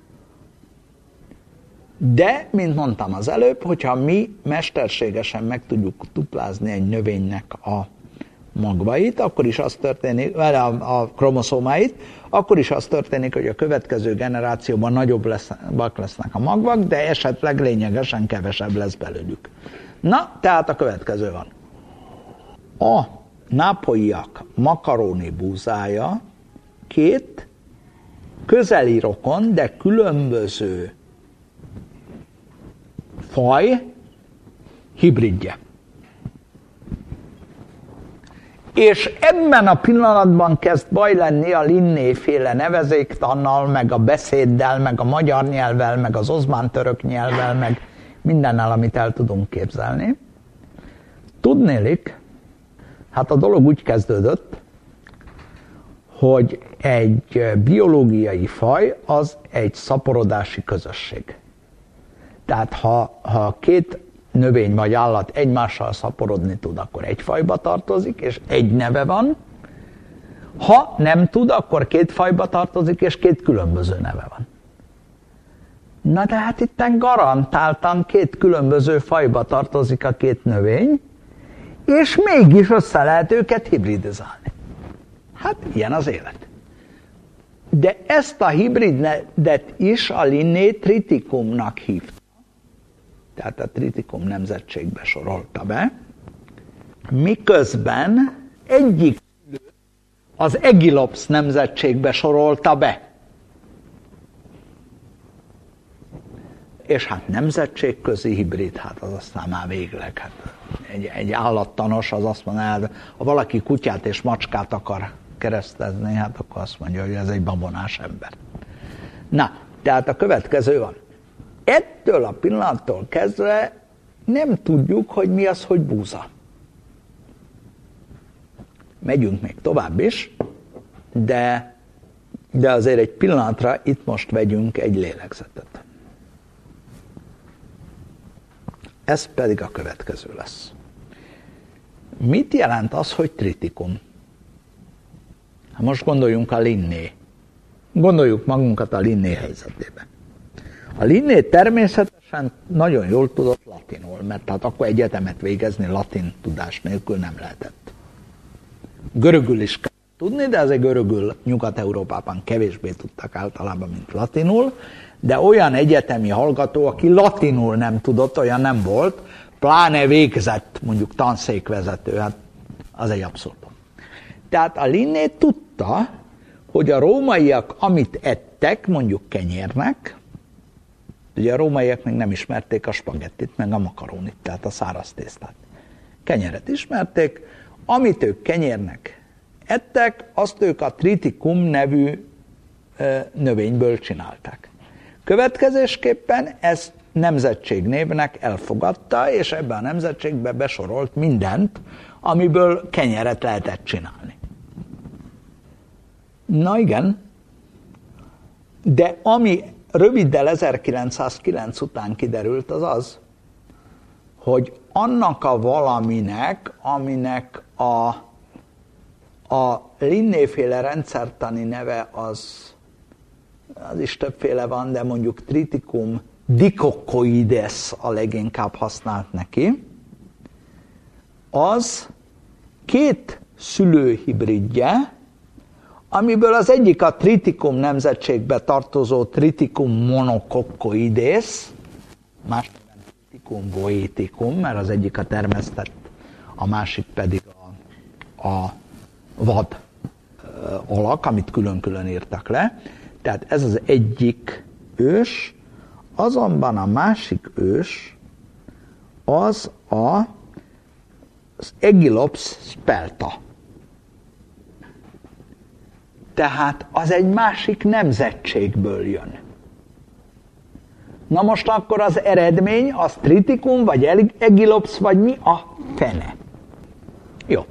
De, mint mondtam az előbb, hogyha mi mesterségesen meg tudjuk duplázni egy növénynek a magvait, akkor is az történik, a, a kromoszómáit, akkor is az történik, hogy a következő generációban nagyobb lesznek, lesznek a magvak, de esetleg lényegesen kevesebb lesz belőlük. Na, tehát a következő van. A nápolyiak makaróni búzája két közeli rokon, de különböző faj hibridje. És ebben a pillanatban kezd baj lenni a Linné-féle nevezéktannal, meg a beszéddel, meg a magyar nyelvvel, meg az ozmán-török nyelvvel, meg mindennel, amit el tudunk képzelni. Tudnélik, hát a dolog úgy kezdődött, hogy egy biológiai faj az egy szaporodási közösség. Tehát ha, ha két növény vagy állat egymással szaporodni tud, akkor egy fajba tartozik, és egy neve van. Ha nem tud, akkor két fajba tartozik, és két különböző neve van. Na de hát itten garantáltan két különböző fajba tartozik a két növény, és mégis össze lehet őket hibridizálni. Hát ilyen az élet. De ezt a hibridet is a Linné Triticumnak hívta. Tehát a Triticum nemzetségbe sorolta be, miközben egyik az Aegilops nemzetségbe sorolta be. És hát nemzetségközi hibrid, hát az aztán már végleg. Hát egy, egy állattanos az azt mondja, ha valaki kutyát és macskát akar keresztezni, hát akkor azt mondja, hogy ez egy babonás ember. Na, tehát a következő van. Ettől a pillanattól kezdve nem tudjuk, hogy mi az, hogy búza. Megyünk még tovább is, de, de azért egy pillanatra itt most vegyünk egy lélegzetet. Ez pedig a következő lesz. Mit jelent az, hogy triticum? Most gondoljunk a Linné. Gondoljuk magunkat a Linné helyzetébe. A Linné természetesen nagyon jól tudott latinul, mert hát akkor egyetemet végezni latin tudás nélkül nem lehetett. Görögül is kell tudni, de azért görögül Nyugat-Európában kevésbé tudtak általában, mint latinul, de olyan egyetemi hallgató, aki latinul nem tudott, olyan nem volt, pláne végzett, mondjuk tanszékvezető, hát az egy abszurdum. Tehát a Linné tudta, hogy a rómaiak amit ettek, mondjuk kenyérnek, ugye a rómaiak még nem ismerték a spagettit, meg a makarónit, tehát a száraz tésztát. Kenyeret ismerték, amit ők kenyérnek ettek, azt ők a triticum nevű növényből csinálták. Következésképpen ezt nemzetségnévnek elfogadta, és ebben a nemzetségbe besorolt mindent, amiből kenyeret lehetett csinálni. Na igen, de ami röviddel ezerkilencszázkilenc után kiderült, az az, hogy annak a valaminek, aminek a, a Linné-féle rendszertani neve az, az is többféle van, de mondjuk Triticum dicocoides a leginkább használt neki, az két szülőhibridje, amiből az egyik a Triticum nemzetségbe tartozó Triticum monococcoides, más Triticum goeticum, mert az egyik a termesztett, a másik pedig a, a vad alak, amit külön-külön írtak le. Tehát ez az egyik ős, azonban a másik ős az a, az Aegilops spelta. Tehát az egy másik nemzetségből jön. Na most akkor az eredmény az Triticum, vagy Aegilops, vagy mi a fene? Jó.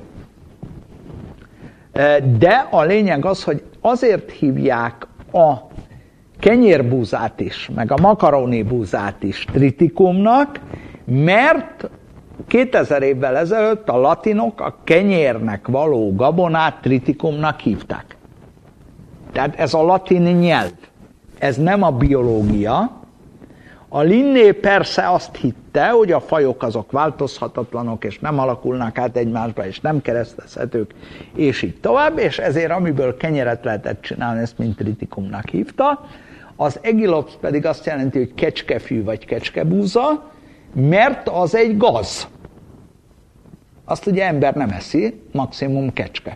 De a lényeg az, hogy azért hívják a kenyérbúzát is, meg a makaronibúzát is Triticumnak, mert kétezer évvel ezelőtt a latinok a kenyérnek való gabonát Triticumnak hívták. Tehát ez a latin nyelv, ez nem a biológia. A Linné persze azt hitte, hogy a fajok azok változhatatlanok, és nem alakulnak át egymásba, és nem keresztezhetők, és így tovább, és ezért amiből kenyeret lehetett csinálni, ezt mind Triticumnak hívta. Az Aegilops pedig azt jelenti, hogy kecskefű vagy kecskebúza, mert az egy gaz. Azt ugye ember nem eszi, maximum kecske.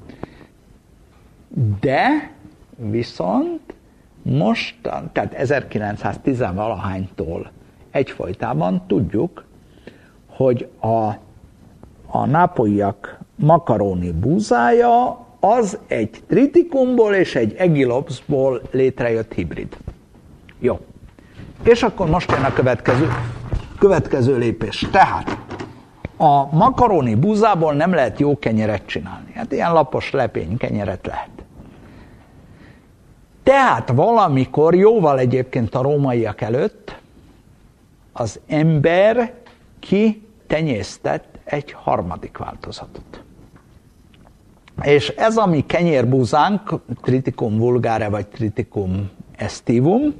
De viszont most, tehát ezerkilencszáztíz-valahánytól egyfolytában tudjuk, hogy a, a nápolyiak makaroni búzája az egy Triticumból és egy Aegilopsból létrejött hibrid. Jó. És akkor most jön a következő, következő lépés. Tehát a makaroni búzából nem lehet jó kenyeret csinálni. Hát ilyen lapos lepény kenyeret lehet. Tehát valamikor, jóval egyébként a rómaiak előtt, az ember kitenyésztett egy harmadik változatot. És ez a mi kenyérbúzánk, Triticum vulgare vagy Triticum aestivum,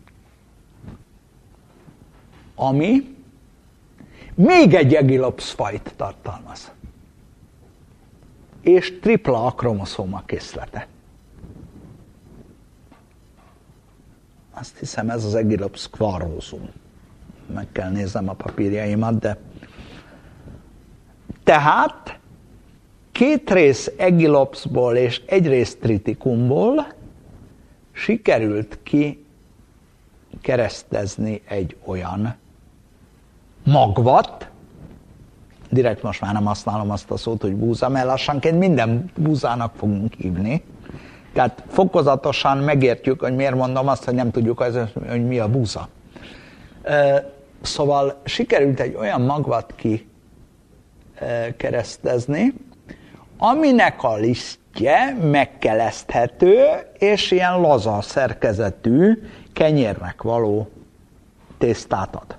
ami még egy Aegilops fajt tartalmaz. És tripla akromoszóma készlete. Azt hiszem, ez az Aegilops squarosum. Meg kell néznem a papírjaimat, de... Tehát két rész Aegilopsból és egy rész Triticumból sikerült ki keresztezni egy olyan magvat, direkt most már nem használom azt a szót, hogy búza, mert lassanként minden búzának fogunk hívni. Tehát fokozatosan megértjük, hogy miért mondom azt, hogy nem tudjuk, hogy mi a búza. Szóval sikerült egy olyan magvat ki keresztezni, aminek a lisztje megkeleszthető, és ilyen laza szerkezetű kenyérnek való tésztát ad.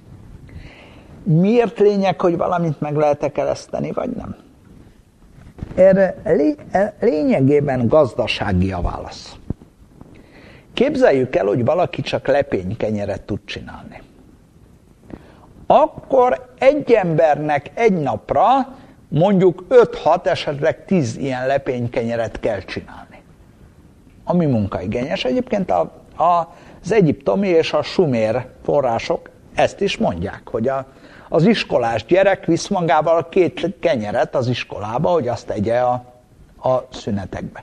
Miért lényeg, hogy valamit meg lehet-e keleszteni, vagy nem? Erre lényegében gazdasági a válasz. Képzeljük el, hogy valaki csak lepénykenyeret tud csinálni. Akkor egy embernek egy napra mondjuk öt-hat, esetleg tíz ilyen lepénykenyeret kell csinálni. Ami munkaigényes. Egyébként a, a, az egyiptomi és a sumér források ezt is mondják, hogy a, az iskolás gyerek visz magával két kenyeret az iskolába, hogy azt tegye a, a szünetekbe.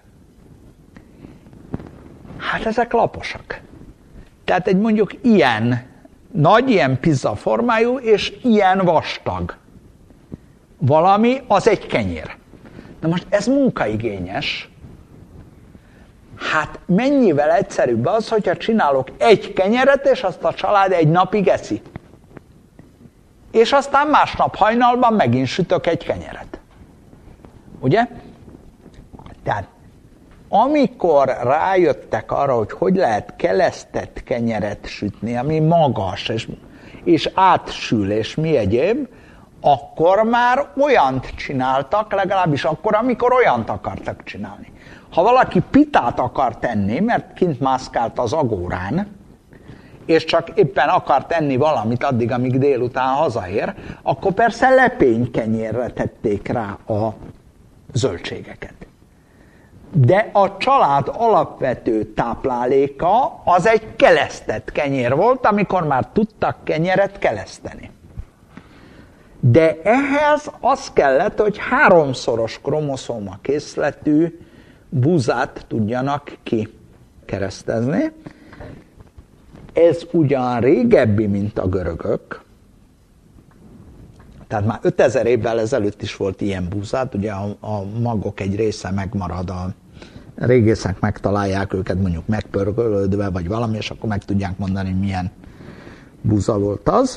Hát ezek laposak. Tehát egy mondjuk ilyen nagy, ilyen pizza formájú, és ilyen vastag valami, az egy kenyér. Na most ez munkaigényes. Hát mennyivel egyszerűbb az, hogyha csinálok egy kenyeret, és azt a család egy napig eszi. És aztán másnap hajnalban megint sütök egy kenyeret. Ugye? Tehát amikor rájöttek arra, hogy hogy lehet kelesztett kenyeret sütni, ami magas, és, és átsül, és mi egyéb, akkor már olyant csináltak, legalábbis akkor, amikor olyant akartak csinálni. Ha valaki pitát akar tenni, mert kint mászkált az agórán, és csak éppen akar tenni valamit addig, amíg délután hazaér, akkor persze lepénykenyérre tették rá a zöldségeket. De a család alapvető tápláléka az egy kelesztett kenyér volt, amikor már tudtak kenyeret keleszteni. De ehhez az kellett, hogy háromszoros kromoszóma készletű búzát tudjanak kikeresztezni. Ez ugyan régebbi, mint a görögök, tehát már ötezer évvel ezelőtt is volt ilyen búzát, ugye a, a magok egy része megmarad, a régészek megtalálják őket mondjuk megpörgölődve, vagy valami, és akkor meg tudják mondani, milyen búza volt az.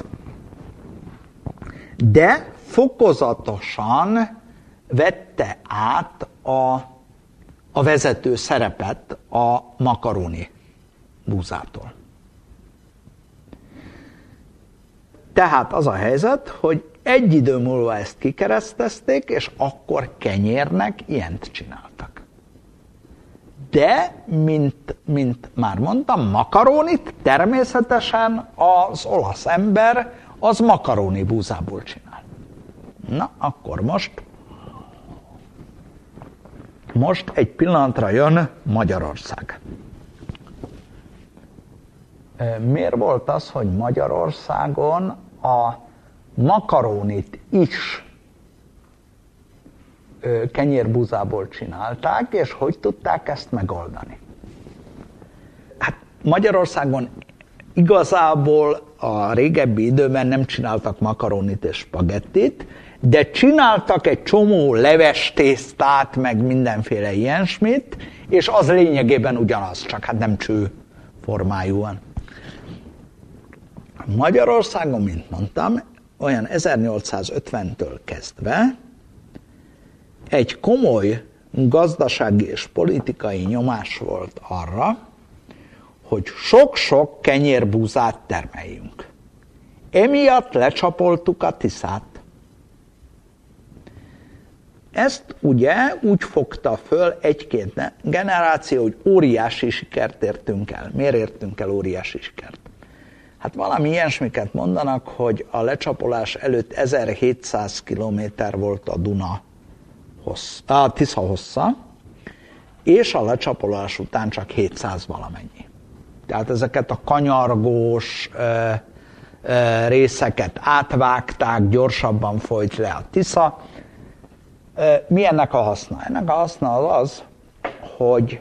De fokozatosan vette át a, a vezető szerepet a makaroni búzától. Tehát az a helyzet, hogy egy idő múlva ezt kikeresztezték, és akkor kenyérnek ilyent csináltak. De, mint, mint már mondtam, makarónit természetesen az olasz ember az makaróni búzából csinál. Na, akkor most, most egy pillanatra jön Magyarország. Miért volt az, hogy Magyarországon a makarónit is kenyérbúzából csinálták, és hogy tudták ezt megoldani? Hát Magyarországon igazából a régebbi időben nem csináltak makaronit és spagettit, de csináltak egy csomó levestésztát, meg mindenféle ilyesmit, és az lényegében ugyanaz, csak hát nem cső formájúan. Magyarországon, mint mondtam, olyan ezernyolcszázötventől kezdve egy komoly gazdasági és politikai nyomás volt arra, hogy sok-sok kenyérbúzát termeljünk. Emiatt lecsapoltuk a Tiszát. Ezt ugye úgy fogta föl egy-két generáció, hogy óriási sikert értünk el. Miért értünk el óriási sikert? Hát valami ilyesmiket mondanak, hogy a lecsapolás előtt ezerhétszáz kilométer volt a Duna hossz, a Tisza hossza, és a lecsapolás után csak hétszáz valamennyi. Tehát ezeket a kanyargós ö, ö, részeket átvágták, gyorsabban folyt le a Tisza. Ö, mi ennek a haszna? Ennek a haszna az az, hogy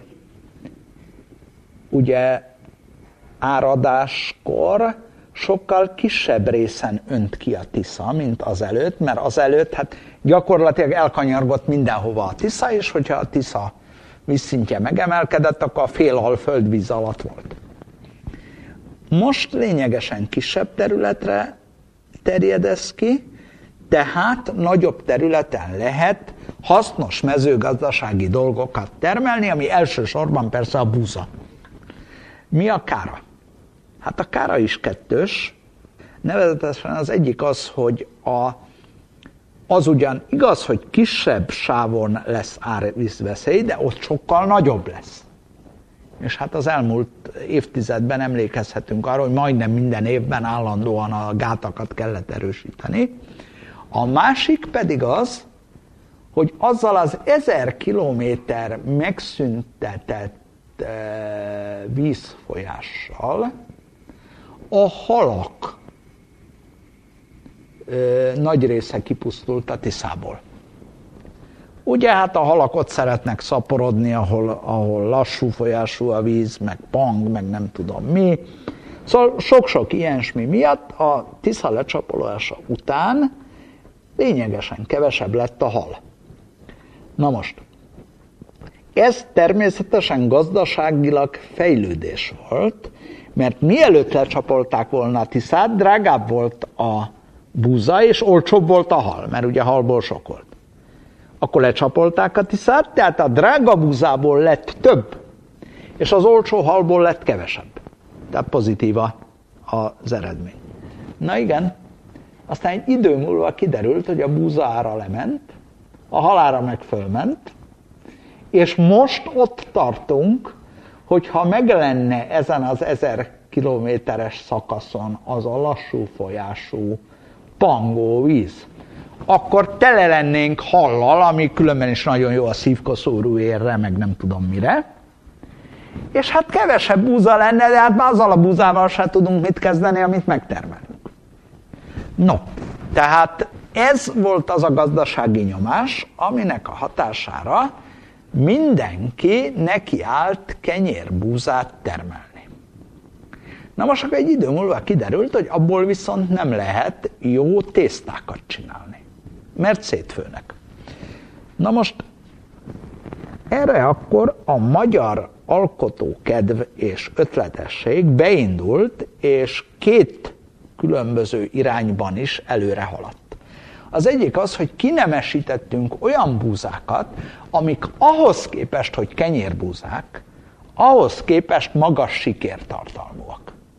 ugye áradáskor sokkal kisebb részen önt ki a Tisza, mint az előtt, mert az előtt hát gyakorlatilag elkanyargott mindenhova a Tisza, és hogyha a Tisza vízszintje megemelkedett, akkor a fél földvíz alatt volt. Most lényegesen kisebb területre terjed ez ki, tehát nagyobb területen lehet hasznos mezőgazdasági dolgokat termelni, ami elsősorban persze a búza. Mi a kára? Hát a kára is kettős. Nevezetesen az egyik az, hogy a, az ugyan igaz, hogy kisebb sávon lesz árvízveszély, de ott sokkal nagyobb lesz. És hát az elmúlt évtizedben emlékezhetünk arra, hogy majdnem minden évben állandóan a gátakat kellett erősíteni. A másik pedig az, hogy azzal az ezer kilométer megszüntetett vízfolyással a halak ö, nagy része kipusztult a Tiszából. Ugye hát a halak ott szeretnek szaporodni, ahol, ahol lassú folyású a víz, meg pang, meg nem tudom mi. Szóval sok-sok ilyesmi miatt a Tisza lecsapolása után lényegesen kevesebb lett a hal. Na most, Ez természetesen gazdaságilag fejlődés volt, mert mielőtt lecsapolták volna a Tiszát, drágább volt a búza, és olcsóbb volt a hal, mert ugye halból sok volt. Akkor lecsapolták a Tiszát, tehát a drága búzából lett több, és az olcsó halból lett kevesebb. Tehát pozitív az eredmény. Na igen, aztán egy idő múlva kiderült, hogy a búza ára lement, a halára meg fölment, és most ott tartunk, hogyha meg lenne ezen az ezer kilométeres szakaszon az a lassú folyású pangó víz, akkor tele lennénk hallal, ami különben is nagyon jó a szívkoszorú érre, meg nem tudom mire, és hát kevesebb búza lenne, de hát már azzal a búzával sem tudunk mit kezdeni, amit megtermelünk. No, tehát ez volt az a gazdasági nyomás, aminek a hatására mindenki nekiállt kenyérbúzát termelni. Na most akkor egy idő múlva kiderült, hogy abból viszont nem lehet jó tésztákat csinálni, mert szétfőnek. Na most erre akkor a magyar alkotókedv és ötletesség beindult, és két különböző irányban is előre haladt. Az egyik az, hogy kinemesítettünk olyan búzákat, amik ahhoz képest, hogy kenyérbúzák, ahhoz képest magas sikértartalmúak.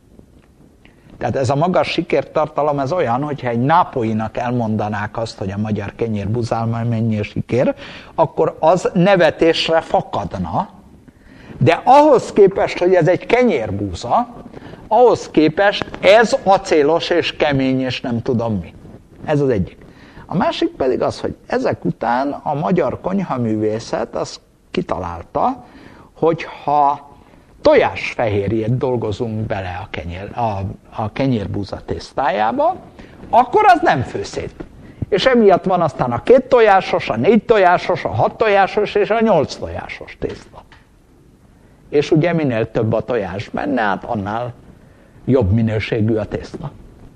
Tehát ez a magas sikértartalom, ez olyan, hogyha egy nápolyinak elmondanák azt, hogy a magyar kenyérbúzálmány mennyi sikér, akkor az nevetésre fakadna, de ahhoz képest, hogy ez egy kenyérbúza, ahhoz képest ez acélos és kemény és nem tudom mi. Ez az egyik. A másik pedig az, hogy ezek után a magyar konyhaművészet az kitalálta, hogy ha tojásfehérjét dolgozunk bele a, kenyér, a, a kenyérbúza tésztájába, akkor az nem fő szét. És emiatt van aztán a két tojásos, a négy tojásos, a hat tojásos és a nyolc tojásos tészta. És ugye minél több a tojás benne, hát annál jobb minőségű a tészta.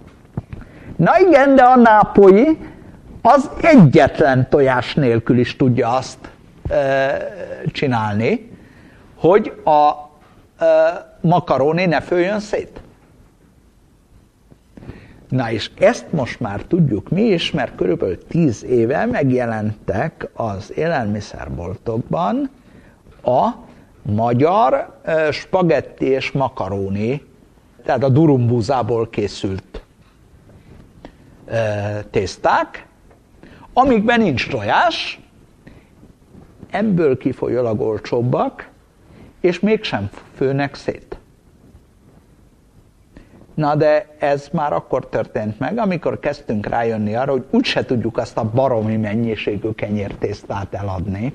Na igen, de a nápolyi az egyetlen tojás nélkül is tudja azt e, csinálni, hogy a e, makaróni ne főjön szét. Na és ezt most már tudjuk mi is, mert körülbelül tíz éve megjelentek az élelmiszerboltokban a magyar e, spagetti és makaróni, tehát a durumbúzából készült e, tészták, amikben nincs tojás, ebből kifolyólag olcsóbbak, és mégsem főnek szét. Na de ez már akkor történt meg, amikor kezdtünk rájönni arra, hogy úgyse tudjuk azt a baromi mennyiségű kenyértésztát eladni,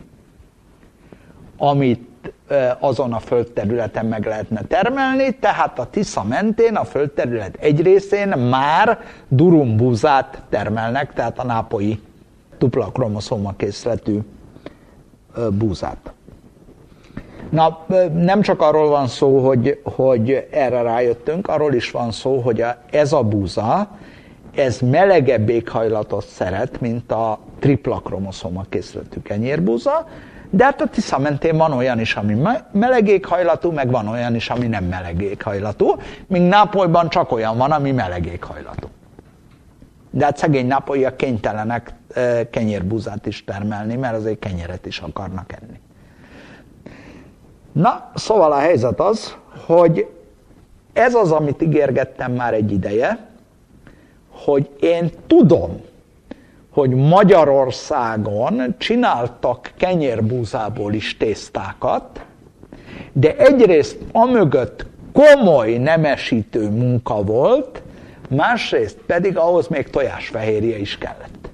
amit azon a földterületen meg lehetne termelni, tehát a Tisza mentén, a földterület egy részén már durumbúzát termelnek, tehát a nápolyi dupla kromoszóma készletű búzát. Na, nem csak arról van szó, hogy, hogy erre rájöttünk, arról is van szó, hogy a, ez a búza, ez melegebb éghajlatot szeret, mint a tripla kromoszóma készletű kenyérbúza, de hát a Tisza mentén van olyan is, ami meleg éghajlatú, meg van olyan is, ami nem meleg éghajlatú, míg Nápolyban csak olyan van, ami meleg éghajlatú. De hát szegény nápolyiak kénytelenek kenyérbúzát is termelni, mert azért kenyeret is akarnak enni. Na, szóval a helyzet az, hogy ez az, amit ígérgettem már egy ideje, hogy én tudom, hogy Magyarországon csináltak kenyérbúzából is tésztákat, de egyrészt amögött komoly nemesítő munka volt, másrészt pedig ahhoz még tojásfehérje is kellett.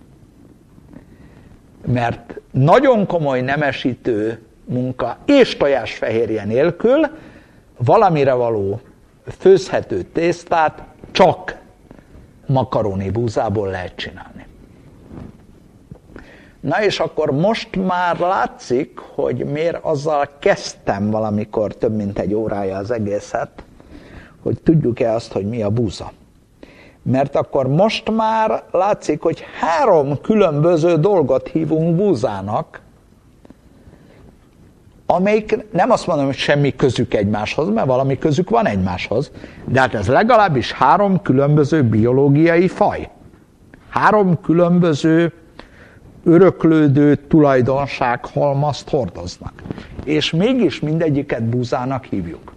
Mert nagyon komoly nemesítő munka és tojásfehérje nélkül valamire való főzhető tésztát csak makaróni búzából lehet csinálni. Na és akkor most már látszik, hogy miért azzal kezdtem valamikor több mint egy órája az egészet, hogy tudjuk-e azt, hogy mi a búza. Mert akkor most már látszik, hogy három különböző dolgot hívunk búzának, amelyik nem azt mondom, hogy semmi közük egymáshoz, mert valami közük van egymáshoz, de hát ez legalábbis három különböző biológiai faj. Három különböző öröklődő tulajdonsághalmazt hordoznak. És mégis mindegyiket búzának hívjuk.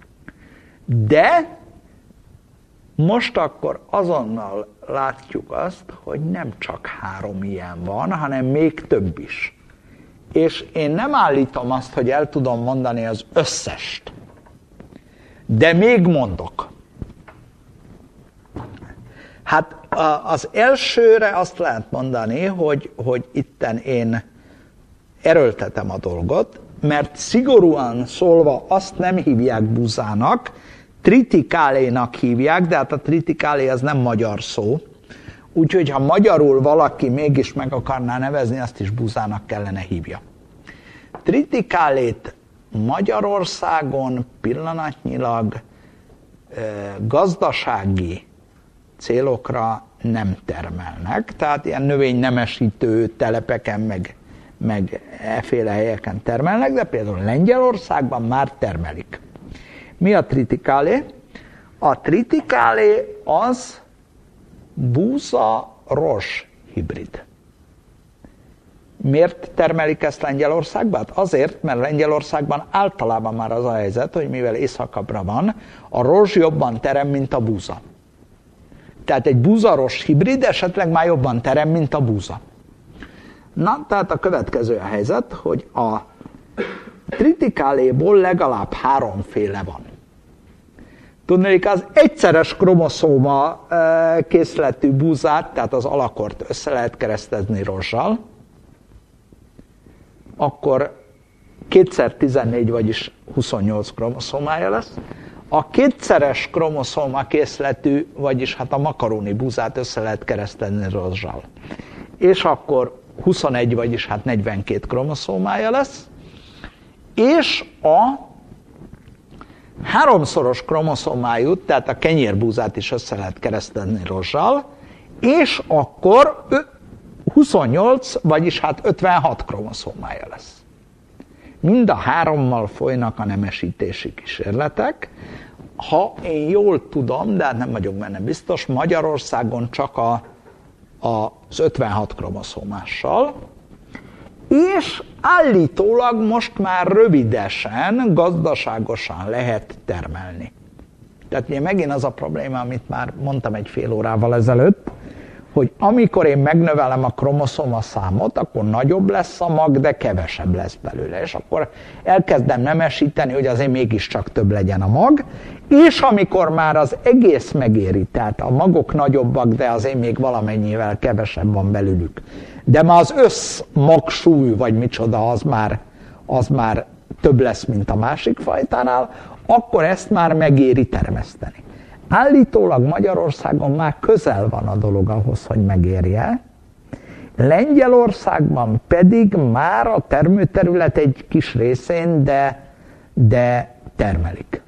De most akkor azonnal látjuk azt, hogy nem csak három ilyen van, hanem még több is. És én nem állítom azt, hogy el tudom mondani az összest. De még mondok. Hát az elsőre azt lehet mondani, hogy, hogy itten én erőltetem a dolgot, mert szigorúan szólva azt nem hívják búzának, tritikálénak hívják, de hát a tritikálé az nem magyar szó. Úgyhogy ha magyarul valaki mégis meg akarná nevezni, azt is búzának kellene hívja. Tritikálét Magyarországon pillanatnyilag e, gazdasági célokra nem termelnek, tehát ilyen növénynemesítő telepeken, meg, meg efféle helyeken termelnek, de például Lengyelországban már termelik. Mi a tritikálé? A tritikálé az búza-rozs hibrid. Miért termelik ezt Lengyelországban? Hát azért, mert Lengyelországban általában már az a helyzet, hogy mivel északabbra van, a rozs jobban terem, mint a búza. Tehát egy búza-rozs hibrid esetleg már jobban terem, mint a búza. Na, tehát a következő a helyzet, hogy a tritikáléból legalább háromféle van. Tudnék, az egyszeres kromoszóma készletű búzát, tehát az alakort össze lehet keresztezni rozssal, akkor kétszer tizennégy, vagyis huszonnyolc kromoszómája lesz. A kétszeres kromoszóma készletű, vagyis hát a makaroni búzát össze lehet keresztezni rozssal. És akkor huszonegy, vagyis hát negyvenkét kromoszómája lesz. És a háromszoros kromoszómájú, tehát a kenyérbúzát is össze lehet keresztezni rozssal, és akkor huszonnyolc, vagyis hát ötvenhat kromoszómája lesz. Mind a hárommal folynak a nemesítési kísérletek. Ha én jól tudom, de hát nem vagyok benne biztos, Magyarországon csak a, a, az ötvenhat kromoszómással, és állítólag most már rövidesen, gazdaságosan lehet termelni. Tehát ugye megint az a probléma, amit már mondtam egy fél órával ezelőtt, hogy amikor én megnövelem a kromoszóma számot, akkor nagyobb lesz a mag, de kevesebb lesz belőle. És akkor elkezdem nemesíteni, hogy azért mégiscsak több legyen a mag, és amikor már az egész megéri, tehát a magok nagyobbak, de azért még valamennyivel kevesebb van belőlük, de már az összmagsúly, vagy micsoda, az már, az már több lesz, mint a másik fajtánál, akkor ezt már megéri termeszteni. Állítólag Magyarországon már közel van a dolog ahhoz, hogy megérje. Lengyelországban pedig már a termőterület egy kis részén, de, de termelik.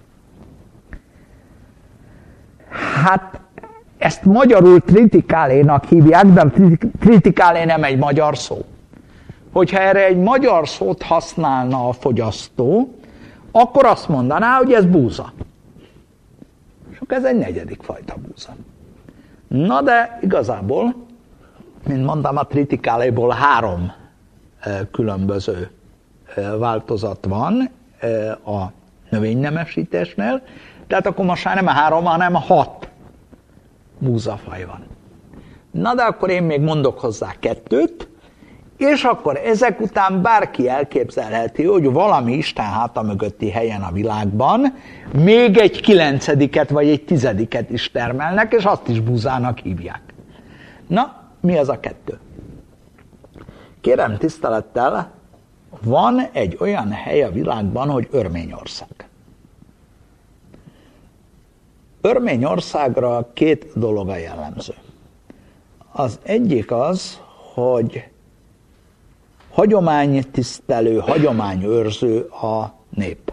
Hát ezt magyarul tritikálénak hívják, de a tritikálé nem egy magyar szó. Hogyha erre egy magyar szót használna a fogyasztó, akkor azt mondaná, hogy ez búza. Ez egy negyedik fajta búza. Na de igazából, mint mondtam, a tritikáléból három e, különböző e, változat van e, a növénynemesítésnél, tehát akkor most már nem a három, hanem a hat búzafaj van. Na de akkor én még mondok hozzá kettőt, és akkor ezek után bárki elképzelheti, hogy valami Isten háta mögötti helyen a világban még egy kilencediket vagy egy tizediket is termelnek, és azt is búzának hívják. Na, mi az a kettő? Kérem tisztelettel, van egy olyan hely a világban, hogy Örményország. Örményországra két dolog a jellemző. Az egyik az, hogy hagyománytisztelő, hagyományőrző a nép.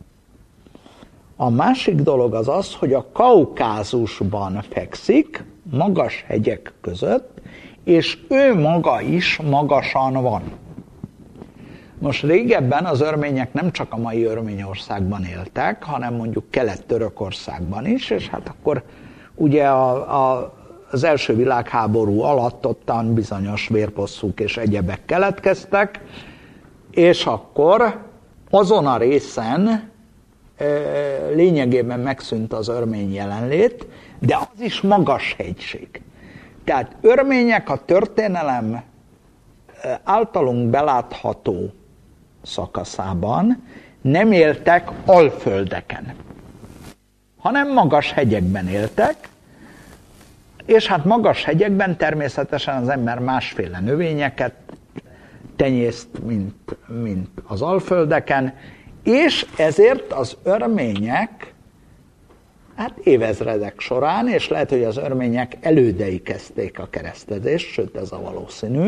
A másik dolog az az, hogy a Kaukázusban fekszik, magas hegyek között, és ő maga is magasan van. Most régebben az örmények nem csak a mai Örményországban éltek, hanem mondjuk Kelet-Törökországban is, és hát akkor ugye a, a, az első világháború alatt ottan bizonyos vérbosszúk és egyebek keletkeztek, és akkor azon a részen e, lényegében megszűnt az örmény jelenlét, de az is magas hegység. Tehát örmények a történelem általunk belátható szakaszában nem éltek alföldeken, hanem magas hegyekben éltek, és hát magas hegyekben természetesen az ember másféle növényeket tenyészt, mint, mint az alföldeken, és ezért az örmények hát évezredek során, és lehet, hogy az örmények elődei kezdték a keresztezést, sőt ez a valószínű,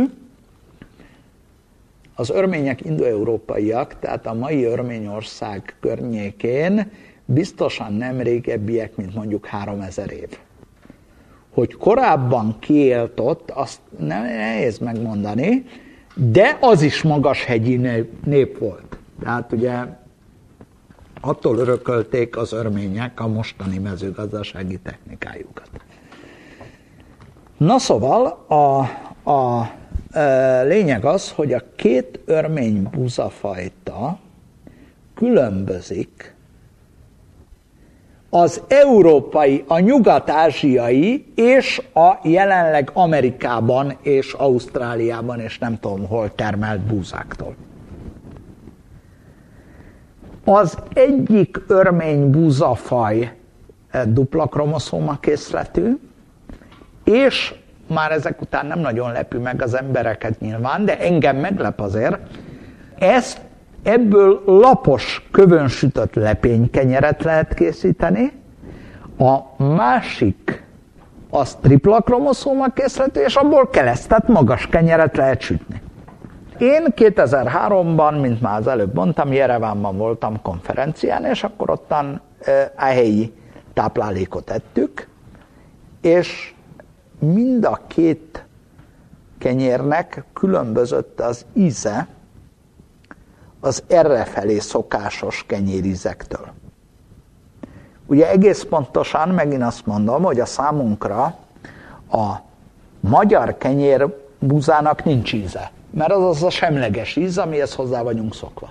az örmények indoeurópaiak, tehát a mai Örményország környékén biztosan nem régebbiek, mint mondjuk háromezer év. Hogy korábban kiélt ott, azt nem nehéz megmondani, de az is magas hegyi nép volt. Tehát ugye attól örökölték az örmények a mostani mezőgazdasági technikájukat. Na szóval a, a lényeg az, hogy a két örmény búzafajta különbözik az európai, a nyugat-ázsiai és a jelenleg Amerikában és Ausztráliában és nem tudom hol termelt búzáktól. Az egyik örmény búzafaj dupla kromoszóma készletű, és már ezek után nem nagyon lepi meg az embereket nyilván, de engem meglep azért, ezt, ebből lapos, kövön sütött lepénykenyeret lehet készíteni, a másik az tripla kromoszóma készletű, és abból keresztett magas kenyeret lehet sütni. Én kétezer-háromban, mint már az előbb mondtam, Jerevánban voltam konferencián, és akkor ottan a helyi táplálékot ettük, és mind a két kenyérnek különbözött az íze az errefelé szokásos kenyérízektől. Ugye egész pontosan megint azt mondom, hogy a számunkra a magyar kenyérbúzának nincs íze, mert az az a semleges íz, amihez hozzá vagyunk szokva.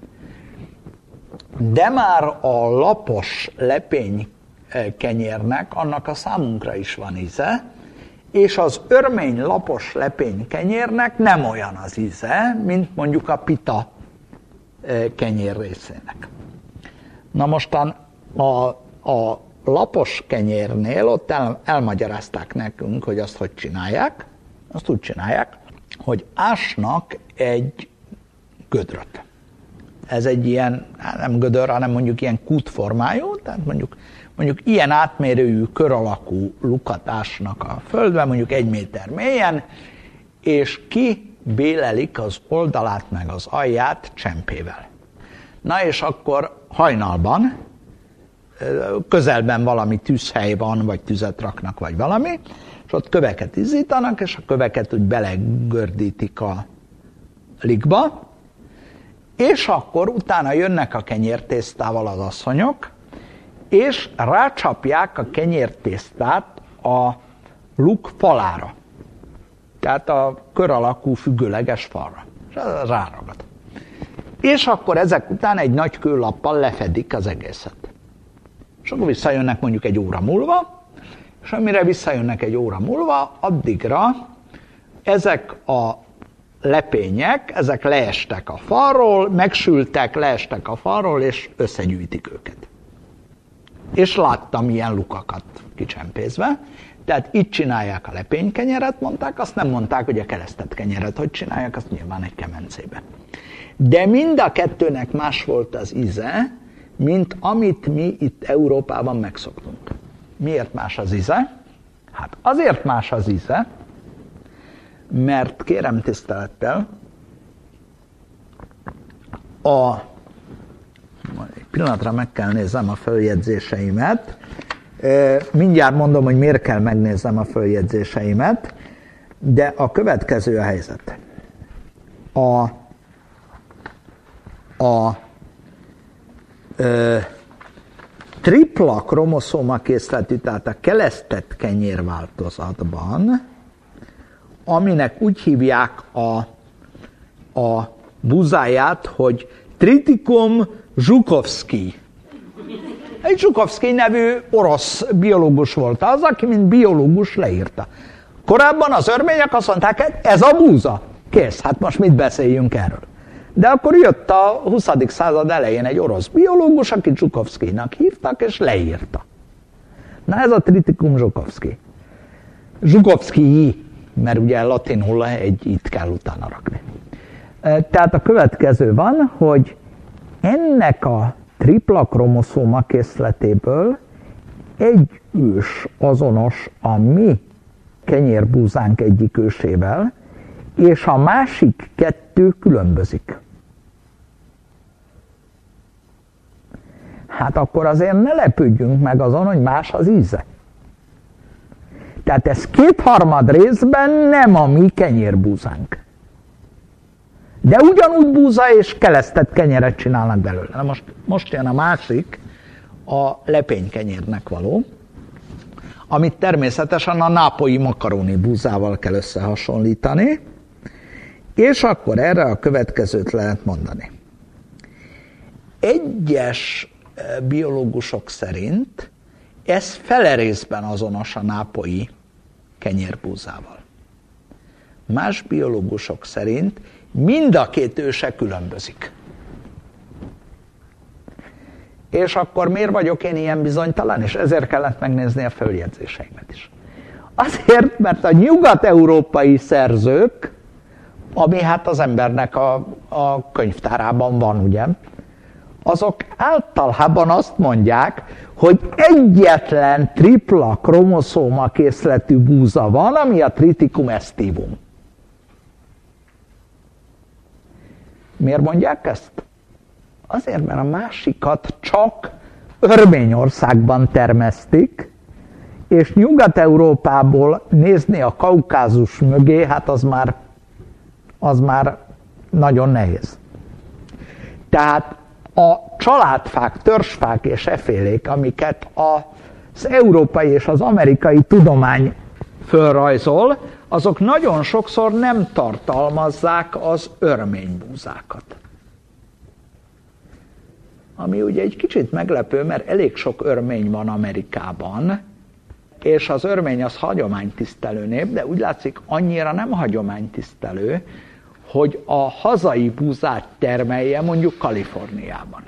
De már a lapos lepény kenyérnek, annak a számunkra is van íze, és az örmény lapos lepény kenyérnek nem olyan az íze, mint mondjuk a pita kenyér részének. Na mostan a, a lapos kenyérnél ott el, elmagyarázták nekünk, hogy azt hogy csinálják. Azt úgy csinálják, hogy ásnak egy gödröt. Ez egy ilyen, nem gödör, hanem mondjuk ilyen kútformájú, tehát mondjuk, mondjuk ilyen átmérőjű, kör alakú lukat ásnak a földbe, mondjuk egy méter mélyen, és kibélelik az oldalát meg az alját csempével. Na és akkor hajnalban, közelben valami tűzhely van, vagy tüzet raknak, vagy valami, és ott köveket izzítanak, és a köveket úgy belegördítik a ligba, és akkor utána jönnek a kenyértésztával az asszonyok, és rácsapják a kenyértésztát a luk falára. Tehát a kör alakú függőleges falra. És az ráragad. És akkor ezek után egy nagy kőlappal lefedik az egészet. És akkor visszajönnek mondjuk egy óra múlva, és amire visszajönnek egy óra múlva, addigra ezek a lepények, ezek leestek a falról, megsültek, leestek a falról, és összegyűjtik őket. És láttam ilyen lukakat kicsempézve. Tehát így csinálják a lepénykenyeret, mondták, azt nem mondták, hogy a keresztett kenyeret hogy csinálják, azt nyilván egy kemencébe. De mind a kettőnek más volt az íze, mint amit mi itt Európában megszoktunk. Miért más az íze? Hát azért más az íze, mert kérem tisztelettel, a, egy pillanatra meg kell nézzem a följegyzéseimet, mindjárt mondom, hogy miért kell megnézzem a följegyzéseimet, de a következő a helyzet. A a ö, tripla kromoszómakészletű, tehát a kelesztett kenyérváltozatban, aminek úgy hívják a, a búzáját, hogy Triticum zsukovszki. Egy Zsukovszki nevű orosz biológus volt az, aki mint biológus leírta. Korábban az örmények azt mondták, ez a búza. Kész, hát most mit beszéljünk erről. De akkor jött a huszadik század elején egy orosz biológus, akit Zsukovszkinak hívtak, és leírta. Na ez a Triticum zsukovszki. Zsukovszki, mert ugye latinul egy itt kell utána rakni. Tehát a következő van, hogy ennek a tripla kromoszóma készletéből egy ős azonos a mi kenyérbúzánk egyik ősével, és a másik kettő különbözik. Hát akkor azért ne lepődjünk meg azon, hogy más az íze. Tehát ez kétharmad részben nem a mi kenyérbúzánk. De ugyanúgy búza és kelesztett kenyeret csinálnak belőle. Na most, most jön a másik, a lepénykenyérnek való, amit természetesen a nápolyi makaroni búzával kell összehasonlítani, és akkor erre a következőt lehet mondani. Egyes biológusok szerint ez fele részben azonos a nápolyi kenyérbúzával. Más biológusok szerint mind a két őse különbözik. És akkor miért vagyok én ilyen bizonytalan? És ezért kellett megnézni a följegyzéseimet is. Azért, mert a nyugat-európai szerzők, ami hát az embernek a, a könyvtárában van, ugye, azok általában azt mondják, hogy egyetlen tripla kromoszóma készletű búza van, ami a Triticum aestivum. Miért mondják ezt? Azért, mert a másikat csak Örményországban termesztik, és Nyugat-Európából nézni a Kaukázus mögé, hát az már, az már nagyon nehéz. Tehát a családfák, törzsfák és efélék, amiket az európai és az amerikai tudomány fölrajzol, azok nagyon sokszor nem tartalmazzák az örménybúzákat. Ami ugye egy kicsit meglepő, mert elég sok örmény van Amerikában, és az örmény az hagyománytisztelő nép, de úgy látszik annyira nem hagyománytisztelő, hogy a hazai búzát termelje mondjuk Kaliforniában.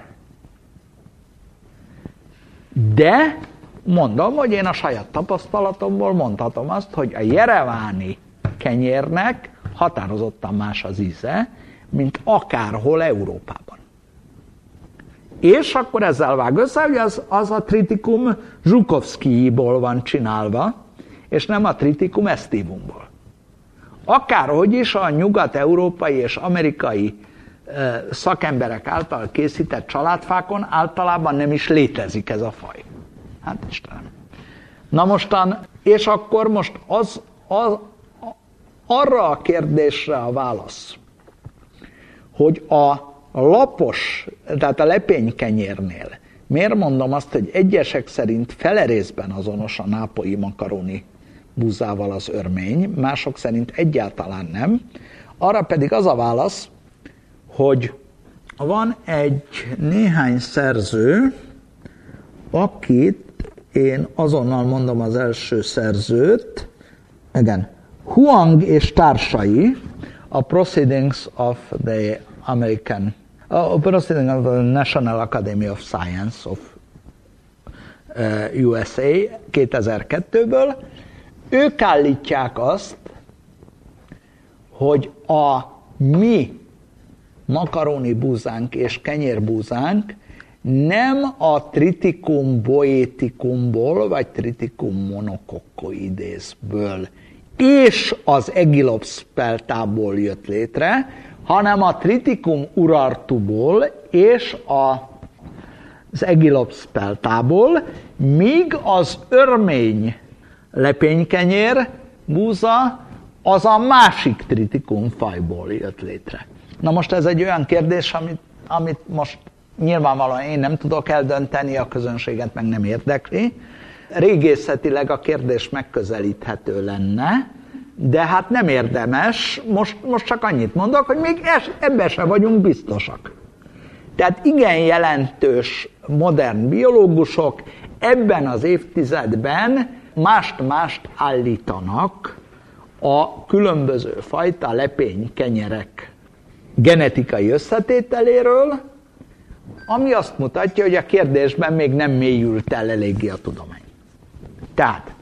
De mondom, hogy én a saját tapasztalatomból mondhatom azt, hogy a jereváni kenyérnek határozottan más az íze, mint akárhol Európában. És akkor ezzel vág össze, hogy az, az a Triticum zsukovszkiiból van csinálva, és nem a Triticum aestivumból. Akárhogy is a nyugat-európai és amerikai e, szakemberek által készített családfákon általában nem is létezik ez a faj. Hát Istenem. Na mostan, és akkor most az, az, arra a kérdésre a válasz, hogy a lapos, tehát a lepénykenyérnél miért mondom azt, hogy egyesek szerint fele részben azonos a nápolyi makaroni búzával az örmény, mások szerint egyáltalán nem. Arra pedig az a válasz, hogy van egy néhány szerző, akit én azonnal mondom az első szerzőt, igen, Huang és társai, a Proceedings of the American, a Proceedings of the National Academy of Science of uh, U S A kétezer-kettőből, ők állítják azt, hogy a mi makaroni búzánk és kenyérbúzánk nem a Triticum boeticumból, vagy Triticum monococcoidesből és az Aegilops peltából jött létre, hanem a Triticum urartuból és a, az Aegilops peltából, míg az örmény lepénykenyér búza az a másik Triticum fajból jött létre. Na most ez egy olyan kérdés, amit, amit most nyilvánvalóan én nem tudok eldönteni, a közönséget meg nem érdekli. Régészetileg a kérdés megközelíthető lenne, de hát nem érdemes, most, most csak annyit mondok, hogy még ebben sem vagyunk biztosak. Tehát igen jelentős modern biológusok ebben az évtizedben mást-mást állítanak a különböző fajta lepénykenyerek genetikai összetételéről, ami azt mutatja, hogy a kérdésben még nem mélyült el eléggé a tudomány. Tehát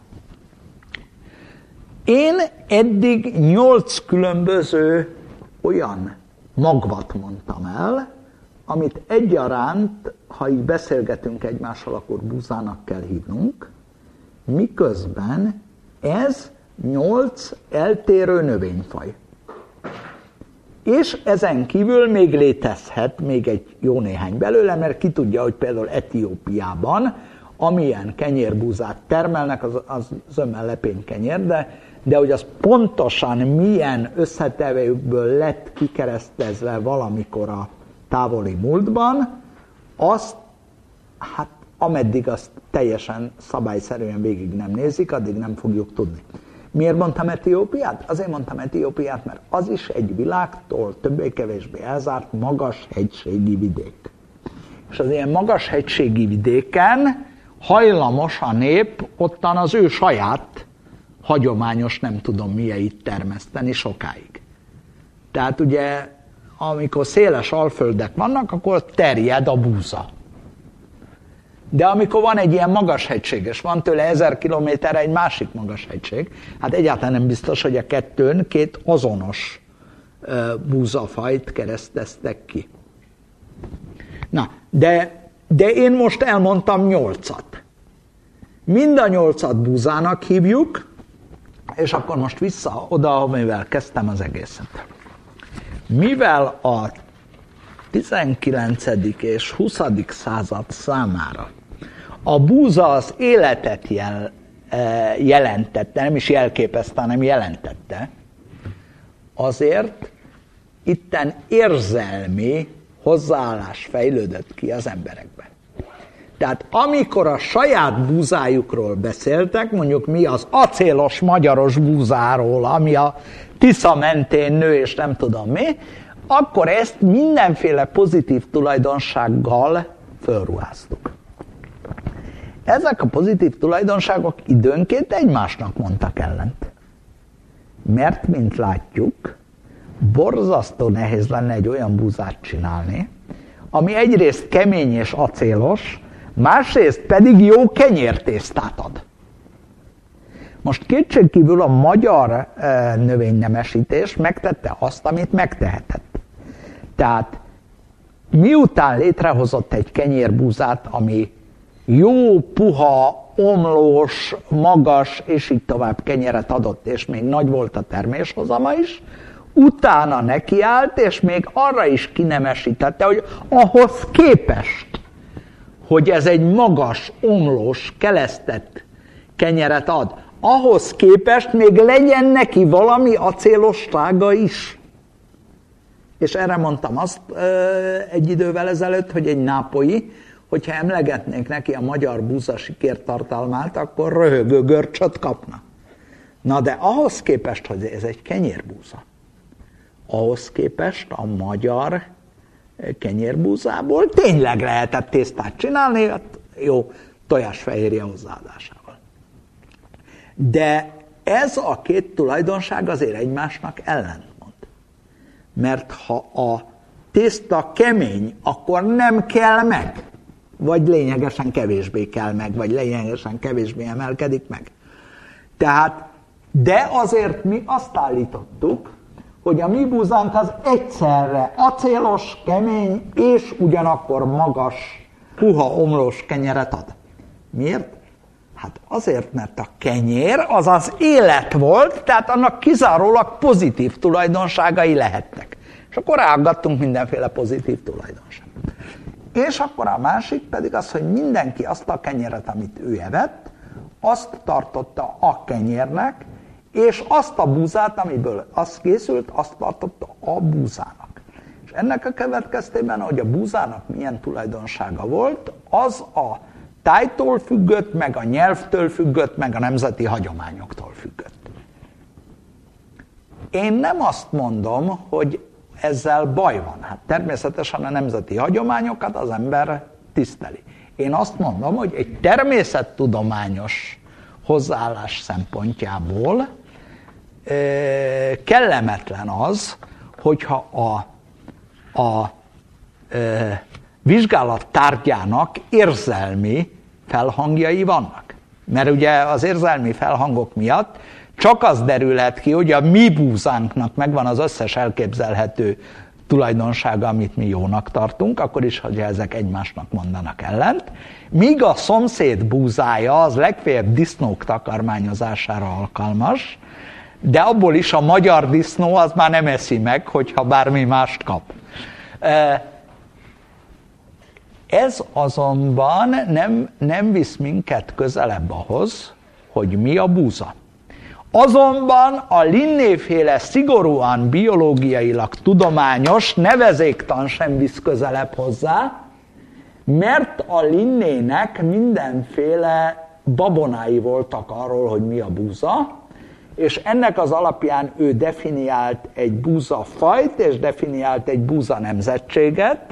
én eddig nyolc különböző olyan magvat mondtam el, amit egyaránt, ha így beszélgetünk egymással, akkor búzának kell hívnunk, miközben ez nyolc eltérő növényfaj. És ezen kívül még létezhet még egy jó néhány belőle, mert ki tudja, hogy például Etiópiában, amilyen kenyérbúzát termelnek, az, az zömmel lepénykenyér, de, de hogy az pontosan milyen összetevőkből lett kikeresztezve valamikor a távoli múltban, azt, hát ameddig azt teljesen szabályszerűen végig nem nézik, addig nem fogjuk tudni. Miért mondtam Etiópiát? Azért mondtam Etiópiát, mert az is egy világtól többé-kevésbé elzárt magas hegységi vidék. És az ilyen magas hegységi vidéken hajlamos a nép ottan az ő saját hagyományos, nem tudom milyeit termeszteni sokáig. Tehát ugye, amikor széles alföldek vannak, akkor terjed a búza. De amikor van egy ilyen magas hegység, és van tőle ezer kilométerre egy másik magas hegység, hát egyáltalán nem biztos, hogy a kettőn két azonos búzafajt kereszteztek ki. Na, de, de én most elmondtam nyolcat. Mind a nyolcat búzának hívjuk, és akkor most vissza oda, amivel kezdtem az egészet. Mivel a tizenkilencedik és huszadik század számára a búza az életet jel, jelentette, nem is jelképezte, hanem jelentette, azért itten érzelmi hozzáállás fejlődött ki az emberekben. Tehát amikor a saját búzájukról beszéltek, mondjuk mi az acélos magyaros búzáról, ami a Tisza mentén nő, és nem tudom mi, akkor ezt mindenféle pozitív tulajdonsággal fölruháztuk. Ezek a pozitív tulajdonságok időnként egymásnak mondtak ellent. Mert, mint látjuk, borzasztó nehéz lenne egy olyan búzát csinálni, ami egyrészt kemény és acélos, másrészt pedig jó kenyértésztát ad. Most kétségkívül a magyar e, növénynemesítés megtette azt, amit megtehetett. Tehát miután létrehozott egy kenyérbúzát, ami jó, puha, omlós, magas, és így tovább kenyeret adott, és még nagy volt a terméshozama is, utána nekiállt, és még arra is kinemesítette, hogy ahhoz képest, hogy ez egy magas, omlós, kelesztett kenyeret ad, ahhoz képest még legyen neki valami acélossága is. És erre mondtam azt egy idővel ezelőtt, hogy egy nápolyi, hogyha emlegetnék neki a magyar búza sikértartalmát, akkor röhögő görcsöt kapna. Na de ahhoz képest, hogy ez egy kenyérbúza, ahhoz képest a magyar kenyérbúzából tényleg lehetett tésztát csinálni, hát jó tojásfehérje hozzáadásával. De ez a két tulajdonság azért egymásnak ellentmond. Mert ha a tészta kemény, akkor nem kell meg, vagy lényegesen kevésbé kell meg, vagy lényegesen kevésbé emelkedik meg. Tehát, de azért mi azt állítottuk, hogy a mi búzánk az egyszerre acélos, kemény, és ugyanakkor magas, puha, omlós kenyeret ad. Miért? Hát azért, mert a kenyér az az élet volt, tehát annak kizárólag pozitív tulajdonságai lehettek. És akkor ráaggattunk mindenféle pozitív tulajdonságot. És akkor a másik pedig az, hogy mindenki azt a kenyeret, amit ő evett, azt tartotta a kenyérnek, és azt a búzát, amiből az készült, azt tartotta a búzának. És ennek a következtében, hogy a búzának milyen tulajdonsága volt, az a tájtól függött, meg a nyelvtől függött, meg a nemzeti hagyományoktól függött. Én nem azt mondom, hogy ezzel baj van. Hát természetesen a nemzeti hagyományokat az ember tiszteli. Én azt mondom, hogy egy természettudományos hozzáállás szempontjából kellemetlen az, hogyha a, a e, vizsgálat tárgyának érzelmi felhangjai vannak. Mert ugye az érzelmi felhangok miatt csak az derülhet ki, hogy a mi búzánknak megvan az összes elképzelhető tulajdonsága, amit mi jónak tartunk, akkor is, hogy ezek egymásnak mondanak ellent, míg a szomszéd búzája az legfeljebb disznók takarmányozására alkalmas, de abból is a magyar disznó az már nem eszi meg, hogyha bármi mást kap. Ez azonban nem, nem visz minket közelebb ahhoz, hogy mi a búza. Azonban a Linné-féle szigorúan biológiailag tudományos nevezéktan sem visz közelebb hozzá, mert a Linnének mindenféle babonái voltak arról, hogy mi a búza, és ennek az alapján ő definiált egy búzafajt, és definiált egy búza nemzetséget,